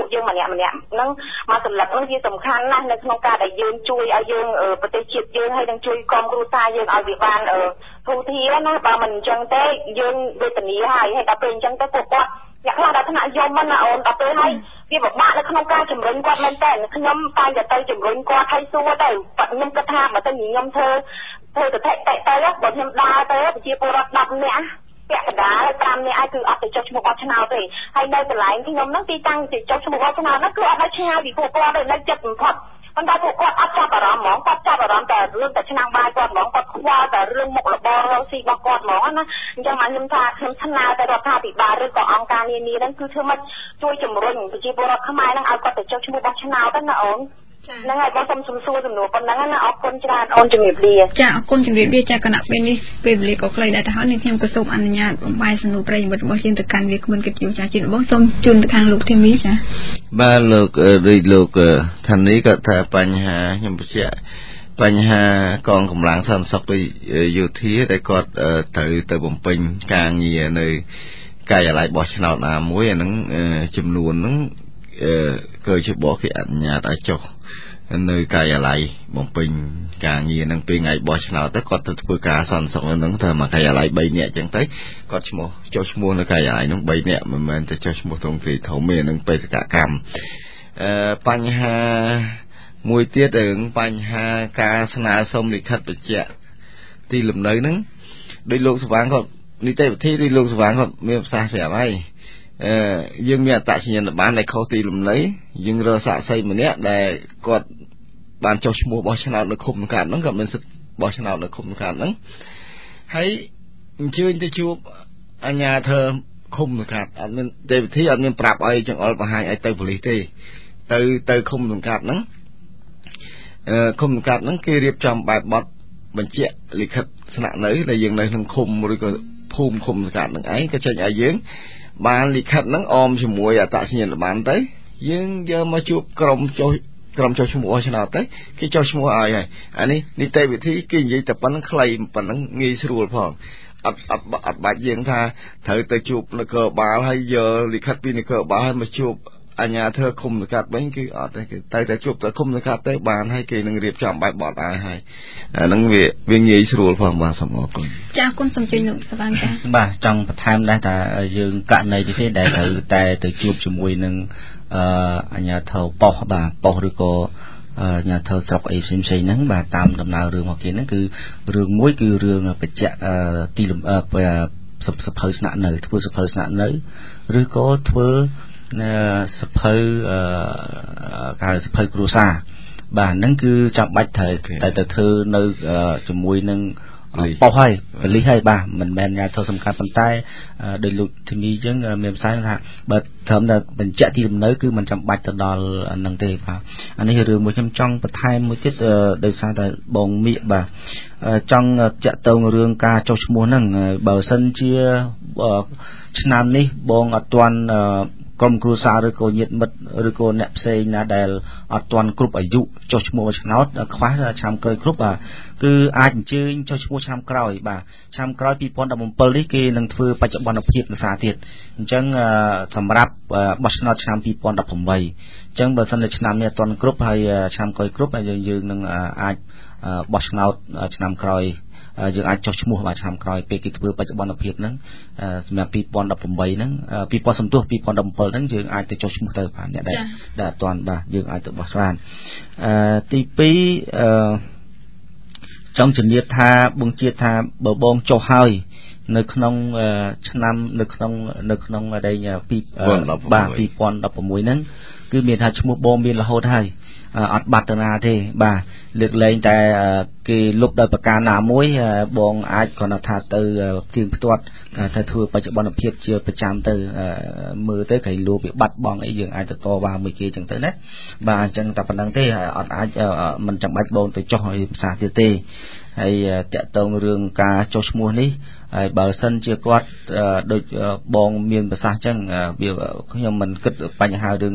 យើងម្នាក់ម្នាក់ហ្នឹងមកសម្លឹកហ្នឹងវាសំខាន់ណាស់នៅក្នុងការដែលយើងជួយឲ្យយើងប្រទេសជាតិយើងហើយនឹងជួយក្រុមគ្រួសារយើងឲ្យវាបានធូរធារណាបើមិនអញ្ចឹងទេយើងវេទនាហើយហើយដល់ពេលអញ្ចឹងទៅពួកគាត់អ្នកខ្លះដល់ថ្នាក់យមហ្នឹងណាអូនដល់ពេលហើយវាពិបាកនៅក្នុងការជំរុញគាត់មែនតើខ្ញុំតែតែទៅជំរុញគាត់ឲ្យសួរទៅគាត់ខ្ញុំគិតថាបើទៅខ្ញុំធ្វើធ្វើទៅតែទៅបើខ្ញុំដើរទៅប្រជាពលរដ្ឋដប់នាក់ពាក់កណ្ដាលប្រាំនាក់ឲ្យគឺអត់ទៅចុះឈ្មោះបោះឆ្នោតទេហើយនៅកន្លែងខ្ញុំហ្នឹងទីតាំងទៅចុះឈ្មោះបោះឆ្នោតហ្នឹងគឺអត់ឲ្យឆ្ងាយពីពួកគាត់ទេនៅចិត្តបំផុតប៉ុន្តែពួកគាត់អត់ចាប់អារម្មណ៍ហ្មងគាត់ចាប់អារម្មណ៍តែរឿងតែឆ្នាំបាយគាត់ហ្មងគាត់ខ្វល់តែរឿងមុខរបររកស៊ីរបស់គាត់ហ្មងណាអញ្ចឹងមកខ្ញុំថាខ្ញុំស្នើទៅរដ្ឋាភិបាលឬក៏អង្គការនានាហ្នឹងគឺធ្វើម៉េចជួយជំរុញប្រជាពលរដ្ឋខ្មែរហ្នឹងឲ្យគាត់ទៅចុះឈ្មោះបោះឆ្នោតណាអូនហ្នឹងហើយបងសូមសួរសំណួរប៉ុណ្ណឹងណាអរគុណច្រើនអូនជំរាបលាចាអរគុណជំរាបលាចាគណៈពេលនេះពេលវេលាក៏ខ្លីដែរទៅហើយនេះខ្ញុំក៏សូមអនុញ្ញាតបំផាយសំណួរប្រិយមិត្តរបស់យើងទៅកាន់វាគ្មិនកិត្តិយសចាជាបងសូមជូនទៅខាងលោកធីមីចាបាទលោកដូចលោកថានេះក៏ថាបញ្ហាខ្ញុំបញ្ជាក់បញ្ហាកងកម្លាំងសន្តិសុខដោយយោធាដែលគាត់ត្រូវទៅបំពេញការងារនៅការិយាល័យបោះឆ្នោតណាមួយអាហ្នឹងចំនួនហ្នឹងក៏ជាបោះគេអនុញ្ញាតឲ្យចុះនៅការិយាល័យបំពេញការងារហ្នឹងពេលថ្ងៃបោះឆ្នោតទៅគាត់ទៅធ្វើការសន្តិសុខនៅហ្នឹងថាមកការិយាល័យបីនាក់អញ្ចឹងទៅគាត់ឈ្មោះចុះឈ្មោះនៅការិយាល័យហ្នឹងបីនាក់មិនមែនទៅចុះឈ្មោះត្រង់ទីធំទេហ្នឹងបេសកកម្មអឺបញ្ហាមួយទៀតរឿងបញ្ហាការស្នើសុំលិខិតបញ្ជាក់ទីលំនៅហ្នឹងដោយលោកសវាងគាត់នីតិវិធីដោយលោកសវាងគាត់មានប្រសាសន៍ប្រាប់ហើយអឺយើងមានអត្តសញ្ញាណប័ណ្ណដែលខុសទីលំនៅយើងរកសាក្សីម្នាក់ដែលគាត់បានចុះឈ្មោះបោះឆ្នោតនៅឃុំសង្កាត់ហ្នឹងក៏មានសិទ្ធិបោះឆ្នោតនៅឃុំសង្កាត់ហ្នឹងហើយអញ្ជើញទៅជួបអាជ្ញាធរឃុំសង្កាត់អត់មានទេវិធីអត់មានប្រាប់ឲ្យចង្អុលបង្ហាញឲ្យទៅប៉ូលីសទេទៅទៅឃុំសង្កាត់ហ្នឹងអឺឃុំសង្កាត់ហ្នឹងគេរៀបចំបែបបទបញ្ជាក់លិខិតស្នាក់នៅដែលយើងនៅក្នុងឃុំឬក៏ភូមិឃុំសង្កាត់ហ្នឹងឯងក៏ចេញឲ្យយើងបានលិខិតហ្នឹងអមជាមួយអត្តសញ្ញាណប័ណ្ណទៅយើងយកមកជួបក្រុមចុះក្រុមចុះឈ្មោះឆ្នោតទៅគេចុះឈ្មោះឲ្យហើយអានេះនីតិវិធីគេនិយាយតែប៉ុណ្្នឹងខ្លីប៉ុណ្្នឹងងាយស្រួលផងអត់អត់អត់បាច់យើងថាត្រូវទៅជួបនគរបាលហើយយកលិខិតពីនគរបាលឲ្យមកជួបអាជ្ញាធរឃុំសង្កាត់វិញគឺអត់ទេគេតែតែជួបតែឃុំសង្កាត់ទៅបានហើយគេនឹងរៀបចំបែបបទឲ្យហើយអាហ្នឹងវាវាងាយស្រួលផងបាទសូមអរគុណចាអរគុណសូមជឿលោកសវាងចាបាទចង់បន្ថែមដែរថាយើងករណីនេះទេដែលត្រូវតែទៅជួបជាមួយនឹងអឺអាជ្ញាធរប៉ុស្តិ៍បាទប៉ុស្តិ៍ឬក៏អាជ្ញាធរស្រុកអីផ្សេងៗហ្នឹងបាទតាមដំណើររឿងរបស់គេហ្នឹងគឺរឿងមួយគឺរឿងបញ្ជាក់ទីលំអសភៅស្នាក់នៅធ្វើសភៅស្នាក់នៅឬក៏ធ្វើសភៅអឺការសភៅគ្រួសារបាទហ្នឹងគឺចាំបាច់ត្រូវតែទៅធ្វើនៅជាមួយនឹងប៉ុស្តិ៍ហើយប៉ូលីសហើយបាទមិនមែនអាជ្ញាធរសំខាន់ប៉ុន្តែដោយលោកធានីអញ្ចឹងមានផ្សាយថាបើត្រឹមតែបញ្ជាក់ទីលំនៅគឺមិនចាំបាច់ទៅដល់ហ្នឹងទេបាទអានេះរឿងមួយខ្ញុំចង់បន្ថែមមួយទៀតដោយសារតែបងមៀកបាទចង់ចាក់តងរឿងការចុះឈ្មោះហ្នឹងបើសិនជាឆ្នាំនេះបងអត់ទាន់ក្រុមគ្រួសារឬក៏ញាតិមិត្តឬក៏អ្នកផ្សេងណាដែលអត់ទាន់គ្រប់អាយុចុះឈ្មោះឆ្នោតខ្វះឆ្នាំក្រោយគ្រប់បាទគឺអាចអញ្ជើញចុះឈ្មោះឆ្នាំក្រោយបាទឆ្នាំក្រោយពីរពាន់ដប់bảyនេះគេនឹងធ្វើបច្ចុប្បន្នភាពភាសាទៀតអញ្ចឹងសម្រាប់បោះឆ្នោតឆ្នាំពីរពាន់ដប់ប្រាំអញ្ចឹងបើសិនជាឆ្នាំនេះអត់ទាន់គ្រប់ហើយឆ្នាំក្រោយគ្រប់ហើយយើងយើងនឹងអាចបោះឆ្នោតឆ្នាំក្រោយយើងអាចចុះឈ្មោះបាទឆ្នាំក្រោយពេលគេធ្វើបច្ចុប្បន្នភាពហ្នឹងសម្រាប់ពីរពាន់ដប់ប្រាំហ្នឹងពីរពាន់សំទោសពីរពាន់ដប់bảyហ្នឹងយើងអាចទៅចុះឈ្មោះទៅបាទអ្នកដែលដែលអត់ទាន់បាទយើងអាចទៅបោះបានអឺទីពីរអឺចង់ជំរាបថាបងជាតិថាបើបងចុះហើយនៅក្នុងឆ្នាំនៅក្នុងនៅក្នុងដែលពីបាទពីរពាន់ដប់ប្រាំហ្នឹងគឺមានថាឈ្មោះបងមានរហូតហើយអត់បាត់ទៅណាទេបាទលើកលែងតែគេលុបដោយប្រការណាមួយបងអាចគ្រាន់តែថាទៅទៀងផ្ទាត់ទៅធ្វើបច្ចុប្បន្នភាពជាប្រចាំទៅមើលទៅគេលួវាបាត់បង់អីយើងអាចទៅតវ៉ាមួយគេចឹងទៅណាបាទអញ្ចឹងតែប៉ុណ្្នឹងទេអត់អាចមិនចាំបាច់បងទៅចុះឲ្យភាសាទៀតទេហើយតាក់ទងរឿងការចុះឈ្មោះនេះហើយបើសិនជាគាត់ដូចបងមានប្រសាសន៍ចឹងវាខ្ញុំមិនគិតបញ្ហារឿងរឿង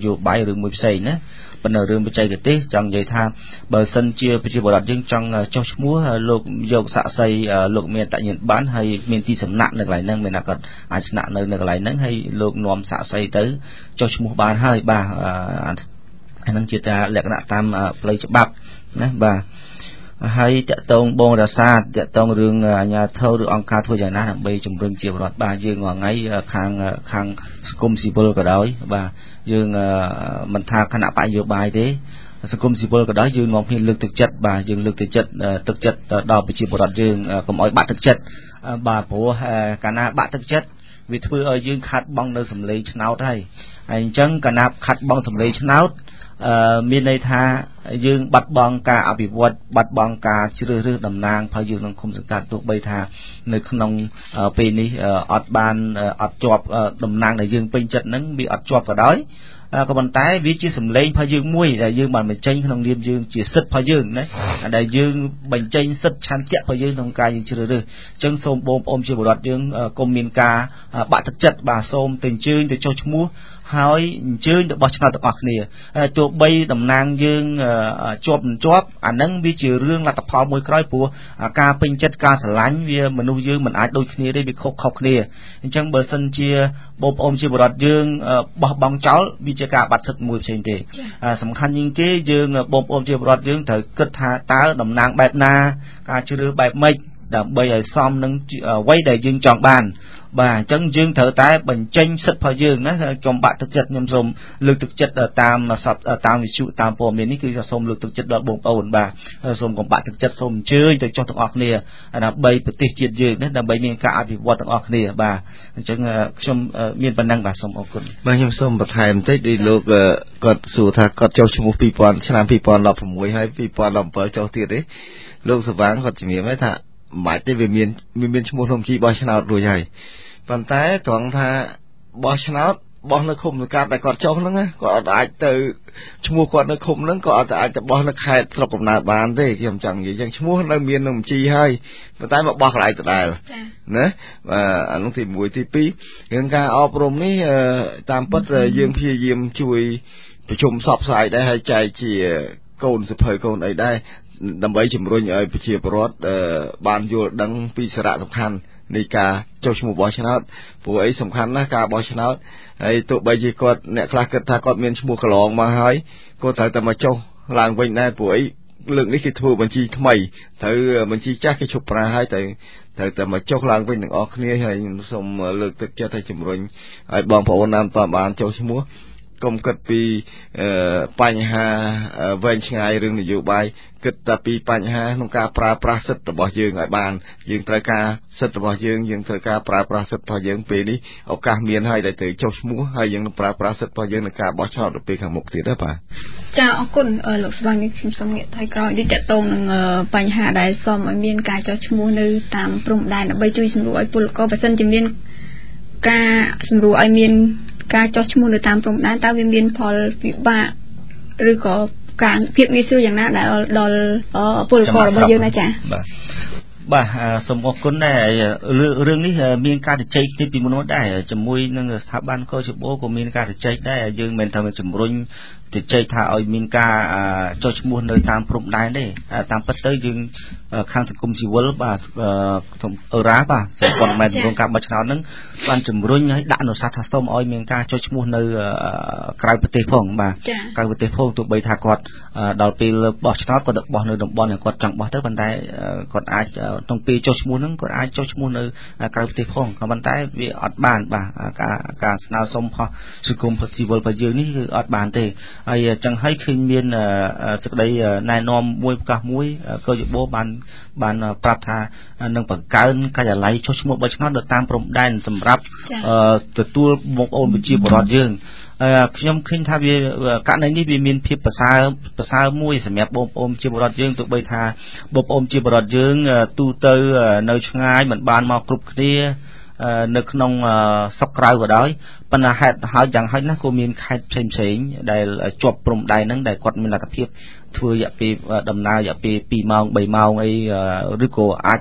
យោបាយរឿងមួយផ្សេងណាប៉ុន្តែរឿងបច្ចេកទេសចង់និយាយថាបើសិនជាប្រជាពលរដ្ឋយើងចង់ចុះឈ្មោះលោកយកសាក់សីលោកមានតញ្ញាណប័ណ្ណហើយមានទីសំណាក់នៅកន្លែងហ្នឹងមានថាគាត់អាចស្នាក់នៅនៅកន្លែងហ្នឹងហើយលោកនាំសាក់សីទៅចុះឈ្មោះបានហើយបាទអាហ្នឹងជាតាលក្ខណៈតាមផ្លូវច្បាប់ណាបាទហើយតកតងបងរសាតតកតងរឿងអាជ្ញាធរឬអង្គការធ្វើយ៉ាងណាដើម្បីជំរុញជារដ្ឋបាទយើងថ្ងៃខាងខាងសង្គមស៊ីវិលក៏ដោយបាទយើងមិនថាគណៈបកនយោបាយទេសង្គមស៊ីវិលក៏ដោយយើងនាំគ្នាលើកទឹកចិត្តបាទយើងលើកទឹកចិត្តទឹកចិត្តដល់ប្រជាពលរដ្ឋយើងកុំឲ្យបាក់ទឹកចិត្តបាទព្រោះកាលណាបាក់ទឹកចិត្តវាធ្វើឲ្យយើងខាត់បង់នៅសម្លេងឆ្នោតហើយហើយអញ្ចឹងកាលណាខាត់បង់សម្លេងឆ្នោតអឺមានន័យថាយើងបាត់បង់ការអភិវឌ្ឍបាត់បង់ការជ្រើសរើសតំណាងហើយយើងក្នុងគុំសង្កាត់ទោះបីថានៅក្នុងពេលនេះអត់បានអត់ជាប់តំណាងដែលយើងពេញចិត្តហ្នឹងវាអត់ជាប់ក៏ដោយក៏ប៉ុន្តែវាជាសម្លេងរបស់យើងមួយដែលយើងបានបញ្ចេញក្នុងនាមយើងជាសិទ្ធិរបស់យើងណាដែលយើងបញ្ចេញសិទ្ធិឆន្ទៈរបស់យើងក្នុងការយើងជ្រើសរើសអញ្ចឹងសូមបងប្អូនជាពលរដ្ឋយើងកុំមានការបាក់ទឹកចិត្តបាទសូមទៅអញ្ជើញទៅចុះឈ្មោះហើយអញ្ជើញទៅបោះឆ្នោតទាំងអស់គ្នាទោះបីតំណាងយើងជាប់មិនជាប់អាហ្នឹងវាជារឿងលទ្ធផលមួយក្រោយព្រោះការពេញចិត្តការស្រឡាញ់វាមនុស្សយើងមិនអាចដូចគ្នាទេវាខុសខុសគ្នាអញ្ចឹងបើសិនជាបងប្អូនជាពលរដ្ឋយើងបោះបង់ចោលវាជាការបាត់សិទ្ធិមួយផ្សេងទេសំខាន់ជាងគេយើងបងប្អូនជាពលរដ្ឋយើងត្រូវគិតថាតើតំណាងបែបណាការជ្រើសរើសបែបម៉េចដើម្បីឲ្យសមនឹងអ្វីដែលយើងចង់បានបាទអញ្ចឹងយើងត្រូវតែបញ្ចេញសិទ្ធិរបស់យើងណាកុំបាក់ទឹកចិត្តខ្ញុំសូមលើកទឹកចិត្តតាមតាមវិទ្យុតាមព័ត៌មាននេះគឺសូមលើកទឹកចិត្តដល់បងប្អូនបាទសូមកុំបាក់ទឹកចិត្តសូមអញ្ជើញទៅចុះទាំងអស់គ្នាដើម្បីប្រទេសជាតិយើងណាដើម្បីមានការអភិវឌ្ឍទាំងអស់គ្នាបាទអញ្ចឹងខ្ញុំមានប៉ុណ្ណឹងបាទសូមអរគុណបាទខ្ញុំសូមបន្ថែមបន្តិចដូចលោកគាត់សួរថាគាត់ចុះឈ្មោះពីរពាន់ឆ្នាំពីរពាន់ដប់ប្រាំមួយហើយពីរពាន់ដប់ប្រាំbảyចុះទៀតទេលោកសវាងគាត់ជំរាបថាមិនបាច់ទេវាមានវាមានឈ្មោះក្នុងជីបោះឆ្នោតរួចហើយប៉ុន្តែត្រង់ថាបោះឆ្នោតបោះនៅឃុំសង្កាត់ដែលគាត់ចុះហ្នឹងគាត់អត់អាចទៅឈ្មោះគាត់នៅឃុំហ្នឹងក៏អត់អាចទៅបោះនៅខេត្តស្រុកកំណើតបានទេខ្ញុំចង់និយាយយ៉ាងឈ្មោះនៅមានក្នុងបញ្ជីហើយប៉ុន្តែមកបោះកន្លែងដដែលណាបាទអានោះទីមួយទីពីររឿងការអប់រំនេះតាមពិតយើងព្យាយាមជួយប្រជុំសពផ្សាយដែរហើយចែកជាកូនសិភៅកូនអីដែរដើម្បីជំរុញឲ្យប្រជាពលរដ្ឋបានយល់ដឹងពីសារៈសំខាន់នៃការចុះឈ្មោះបោះឆ្នោតព្រោះអីសំខាន់ណាស់ការបោះឆ្នោតហើយទោះបីជាគាត់អ្នកខ្លះគិតថាគាត់មានឈ្មោះកន្លងមកហើយគាត់ត្រូវតែមកចុះឡើងវិញដែរព្រោះអីលើកនេះគេធ្វើបញ្ជីថ្មីត្រូវបញ្ជីចាស់គេឈប់ប្រើហើយត្រូវត្រូវតែមកចុះឡើងវិញទាំងអស់គ្នាហើយសូមលើកទឹកចិត្តឲ្យជំរុញឲ្យបងប្អូនតាមតាមបានចុះឈ្មោះកុំគិតពីបញ្ហាវែងឆ្ងាយរឿងនយោបាយគិតតែពីបញ្ហាក្នុងការប្រើប្រាស់សិទ្ធិរបស់យើងឲ្យបានយើងត្រូវការសិទ្ធិរបស់យើងយើងត្រូវការប្រើប្រាស់សិទ្ធិរបស់យើងពេលនេះឱកាសមានហើយដែលត្រូវចុះឈ្មោះហើយយើងនឹងប្រើប្រាស់សិទ្ធិរបស់យើងក្នុងការបោះឆ្នោតទៅពេលខាងមុខទៀតណាបាទចាអរគុណលោកស្វាងនេះខ្ញុំសូមងាកថយក្រោយនេះតកតងនឹងបញ្ហាដែលសូមឲ្យមានការចុះឈ្មោះនៅតាមព្រំដែនដើម្បីជួយសម្រួលឲ្យពលករបើសិនជាមានការសម្រួលឲ្យមានការចុះឈ្មោះនៅតាមព្រំដែនតើវាមានផលវិបាកឬក៏ការភាពងាយស្រួលយ៉ាងណាដែលដល់ពលកររបស់យើងណាចា៎បាទបាទសូមអរគុណដែររឿងនេះមានការជជែកគ្នាពីមុនមកដែរជាមួយនឹងស្ថាប័នកោជបក៏មានការជជែកដែរយើងមិនថាជំរុញជជែកថាឲ្យមានការចុះឈ្មោះនៅតាមព្រំដែនទេតាមពិតទៅយើងខាងសង្គមស៊ីវិលបាទអឺរ៉ាបាទសម្ព័ន្ធមេរោងការបោះឆ្នោតហ្នឹងបានជំរុញឲ្យដាក់អនុសាសន៍ថាសូមឲ្យមានការចុះឈ្មោះនៅក្រៅប្រទេសផងបាទក្រៅប្រទេសផងទោះបីថាគាត់ដល់ពេលបោះឆ្នោតគាត់ទៅបោះនៅតំបន់ដែលគាត់ចង់បោះទៅប៉ុន្តែគាត់អាចក្នុងពេលចុះឈ្មោះហ្នឹងគាត់អាចចុះឈ្មោះនៅក្រៅប្រទេសផងក៏ប៉ុន្តែវាអត់បានបាទការការស្នើសុំរបស់សង្គមស៊ីវិលរបស់យើងនេះគឺអត់បានទេហើយចឹងហើយឃើញមានសេចក្តីណែនាំមួយប្រកាសមួយកោជបបានបានប្រាប់ថានឹងបង្កើនការិយាល័យចុះឈ្មោះបោះឆ្នោតនៅតាមព្រំដែនសម្រាប់ទទួលបងប្អូនប្រជាពលរដ្ឋយើងខ្ញុំឃើញថាវាករណីនេះវាមានភាពប្រសើរប្រសើរមួយសម្រាប់បងប្អូនជាពលរដ្ឋយើងទោះបីថាបងប្អូនជាពលរដ្ឋយើងទូទៅនៅឆ្ងាយមិនបានមកគ្រប់គ្នានៅក្នុងស្រុកក្រៅក៏ដោយប៉ុន្តែហេតុហើយយ៉ាងហោចណាស់ក៏មានខេត្តផ្សេងផ្សេងដែលជាប់ព្រំដែនហ្នឹងដែលគាត់មានលទ្ធភាពធ្វើរយៈពេលដំណើររយៈពេលពីរម៉ោងបីម៉ោងអីឬក៏អាច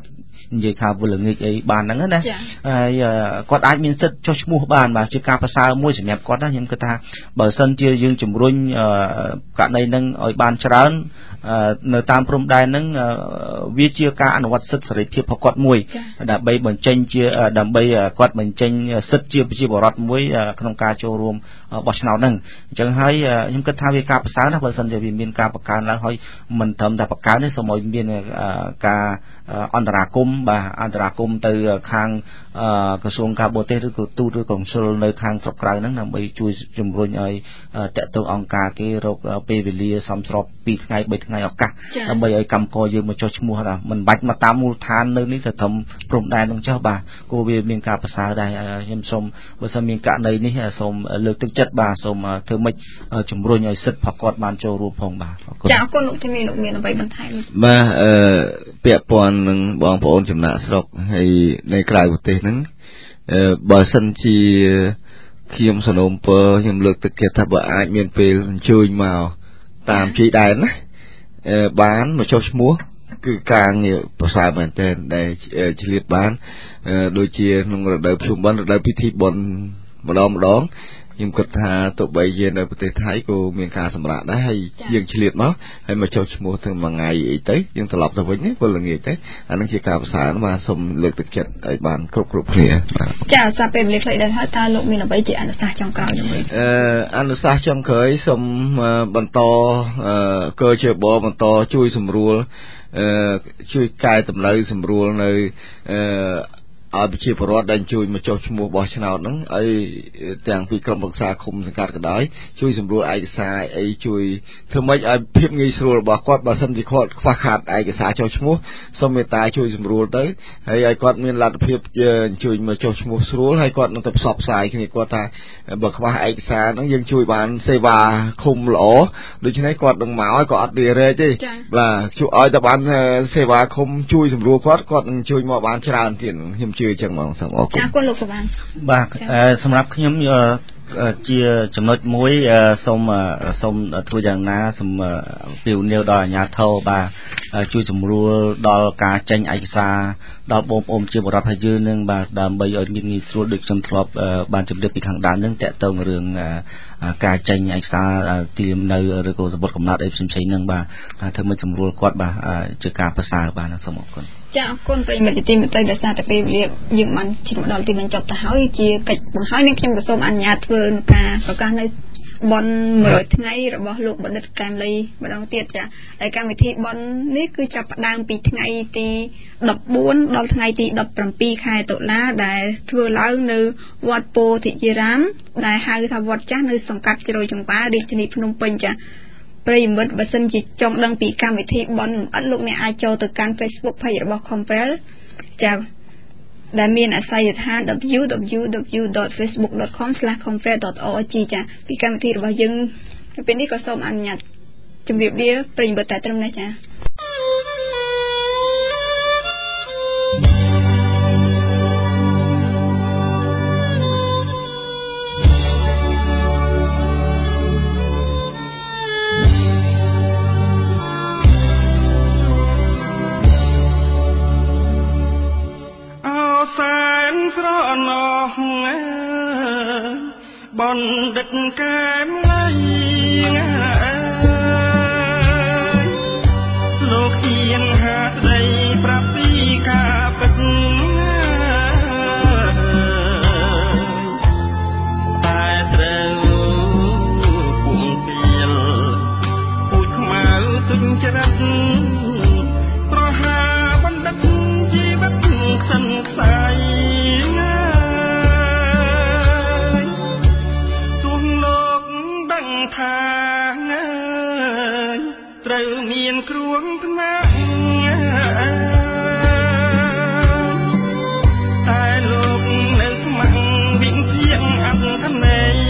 និយាយថាវលងាកអីបានហ្នឹងណាហើយគាត់អាចមានសិទ្ធិចុះឈ្មោះបានបាទជាការប្រសើរមួយសម្រាប់គាត់ណាខ្ញុំគិតថាបើសិនជាយើងជំរុញករណីហ្នឹងឲ្យបានច្រើននៅតាមព្រំដែនហ្នឹងវាជាការអនុវត្តសិទ្ធិសេរីភាពរបស់គាត់មួយដើម្បីបញ្ចេញជាដើម្បីគាត់បញ្ចេញសិទ្ធិជាប្រជាពលរដ្ឋមួយក្នុងការចូលរួមបោះឆ្នោតហ្នឹងអញ្ចឹងហើយខ្ញុំគិតថាវាការប្រសើរណាស់បើសិនជាវាមានការបង្កើនឡើងហើយមិនត្រឹមតែបង្កើនទេសូមឲ្យមានការអន្តរាគមន៍បាទអន្តរាគមន៍ទៅខាងក្រសួងការបរទេសឬក៏ទូតឬកុងស៊ុលនៅខាងស្រុកក្រៅហ្នឹងដើម្បីជួយជំរុញឲ្យតាក់ទងអង្គការគេរកពេលវេលាសមស្របពីរថ្ងៃបីថ្ងៃឱកាសដើម្បីឲ្យកម្មករយើងមកចុះឈ្មោះថាមិនបាច់មកតាមមូលដ្ឋាននៅនេះទៅត្រឹមព្រំដែនហ្នឹងចុះបាទគួរវាមានការប្រសើរដែរខ្ញុំសូមបើសិនមានករណីនេះសូមលើកទឹកចិត្តបាទសូមធ្វើម៉េចជំរុញឲ្យសិទ្ធិរបស់គាត់បានចូលរួមផងបាទអរគុណចាអរគុណលោកធានីលោកមានអ្វីបន្ថែមបាទអឺពាក់ព័ន្ធនឹងបងប្អូនចំណាក់ស្រុកហើយនៅក្រៅប្រទេសហ្នឹងអឺបើសិនជាខ្ញុំសនំពរខ្ញុំលើកទឹកចិត្តថាបើអាចមានពេលអញ្ជើញមកតាមជ័យដែនណាអឺបានមកចុះឈ្មោះគឺការងារប្រសើរមែនទែនដែលឆ្លៀតបានដូចជាក្នុងរដូវភ្ជុំបិណ្ឌរដូវពិធីបុណ្យម្ដងម្ដងខ្ញុំគិតថាទោះបីជានៅប្រទេសថៃក៏មានការសម្រាប់ដែរហើយយើងឆ្លៀតមកហើយមកចុះឈ្មោះទាំងមួយថ្ងៃអីទៅយើងត្រឡប់ទៅវិញពលល្ងាចទៅអានឹងជាការប្រសើរបាទសូមលើកទឹកចិត្តឲ្យបានគ្រប់គ្រប់គ្នាបាទចាសាពេលវេលាខ្លីដែរហើយតើលោកមានអ្វីជាអនុសាសន៍ចុងក្រោយទេអឺអនុសាសន៍ចុងក្រោយសូមបន្តកជបបន្តជួយសម្រួលអឺជួយកែតម្រូវសម្រួលនៅអឺឲ្យប្រជាពលរដ្ឋដែលជួយមកចុះឈ្មោះបោះឆ្នោតហ្នឹងឲ្យទាំងពីក្រុមប្រឹក្សាឃុំសង្កាត់ក៏ដោយជួយសម្រួលឯកសារអីជួយធ្វើម៉េចឲ្យភាពងាយស្រួលរបស់គាត់បើសិនជាគាត់ខ្វះខាតឯកសារចុះឈ្មោះសូមមេត្តាជួយសម្រួលទៅហើយឲ្យគាត់មានលទ្ធភាពជួយមកចុះឈ្មោះស្រួលហើយគាត់នឹងទៅផ្សព្វផ្សាយគ្នាគាត់ថាបើខ្វះឯកសារហ្នឹងយើងជួយបានសេវាឃុំល្អដូច្នេះគាត់នឹងមកឲ្យគាត់អត់រារែកទេបាទជួយឲ្យតែបានសេវាឃុំជួយសម្រួលគាត់គាត់នឹងជួយមកបានច្រើនទៀតខ្ញុំជឿចឹងហ្មងសូមអរគុណចាអរគុណលោកសុវណ្ណបាទសម្រាប់ខ្ញុំជាចំណុចមួយសូមសូមធ្វើយ៉ាងណាសូមពីវនាវដល់អាជ្ញាធរបាទជួយសម្រួលដល់ការចេញឯកសារដល់បងប្អូនជាបរិបទហើយយើងនឹងបាទដើម្បីឲ្យមានងាយស្រួលដូចខ្ញុំធ្លាប់បានជម្រាបពីខាងដើមនឹងតកតងរឿងការចេញឯកសារទីនៅឬក៏សម្បត្តិកំណត់អីផ្សេងៗហ្នឹងបាទធ្វើមិនសម្រួលគាត់បាទជាការប្រសើរបាទសូមអរគុណចាអរគុណប្រិយមិត្តទីមេត្រីដែលសារតែពេលវេលាយើងបានជិតមកដល់ទីបញ្ចប់ទៅហើយជាកិច្ចបង្ហាញនេះខ្ញុំក៏សូមអនុញ្ញាតធ្វើការប្រកាសនៅបនមួយរយថ្ងៃរបស់លោកបណ្ឌិតកែមលីម្ដងទៀតចាហើយកម្មវិធីបននេះគឺចាប់ផ្ដើមពីថ្ងៃទីដប់បួនដល់ថ្ងៃទីដប់ប្រាំពីរខែតុលាដែលធ្វើឡើងនៅវត្តពោធិយារាមដែលហៅថាវត្តចាស់នៅសង្កាត់ជ្រោយចង្វារាជធានីភ្នំពេញចាប្រិយមិត្តបើសិនជាចង់ដឹងពីកម្មវិធីបនអត់លោកអ្នកអាចចូលទៅកាន់ Facebook Page របស់ Comprel ចាដែលមានអាស័យដ្ឋាន double-u double-u double-u ដត facebook ដត com ស្លាស comprel ដត org ចាពីកម្មវិធីរបស់យើងពេលនេះក៏សូមអនុញ្ញាតជម្រាបលាប្រិយមិត្តតែត្រឹមនេះចាបណ្ឌិតកែមលីលោកហ៊ានហាស្ដីប្រាប់ពីការពិតតែត្រូវពុំពីលពូជខ្មៅទុញច្រិតប្រហាបណ្ឌិតជីវិតខ្សិនខ្សាយថាត្រូវមានគ្រោះថ្នាក់តែលោកនៅស្ម័គ្រវិភាគអត្ថន័យ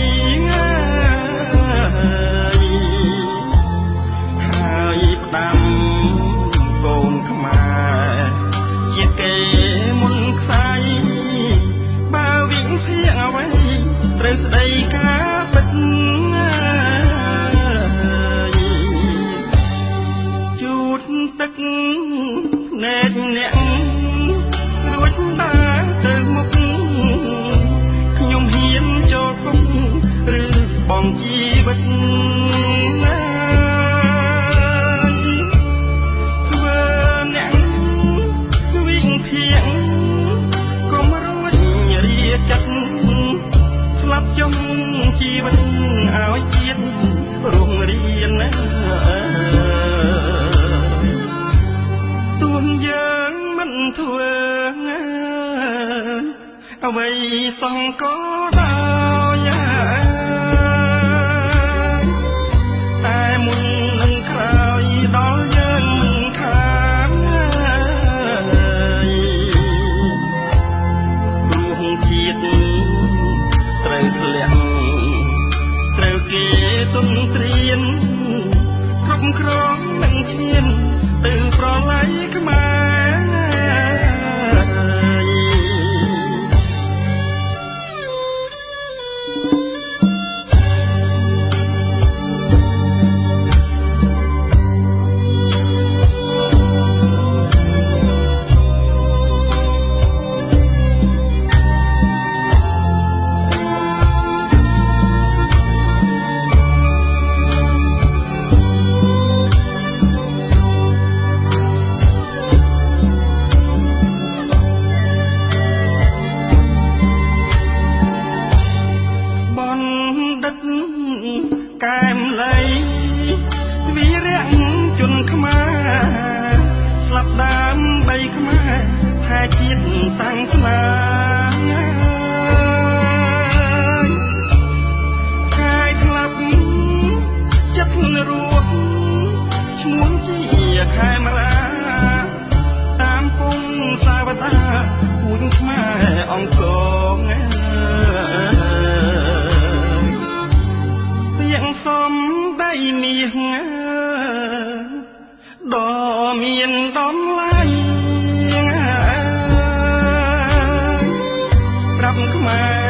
ហើយផ្ដាំកូនខ្មែរជាគេមុនខ្សែបើវិភាគអ្វីត្រូវស្ដីការពិតទឹកអង្គដោយតែមុននឹងក្រោយដល់យើងខាងរួមជាតិត្រូវធ្លាក់ត្រូវគេទន្ទ្រានគ្រប់គ្រងនឹងឈានទៅប្រឡ័យខ្មែរដ៏មានដំឡៃប្រាប់ខ្មែរ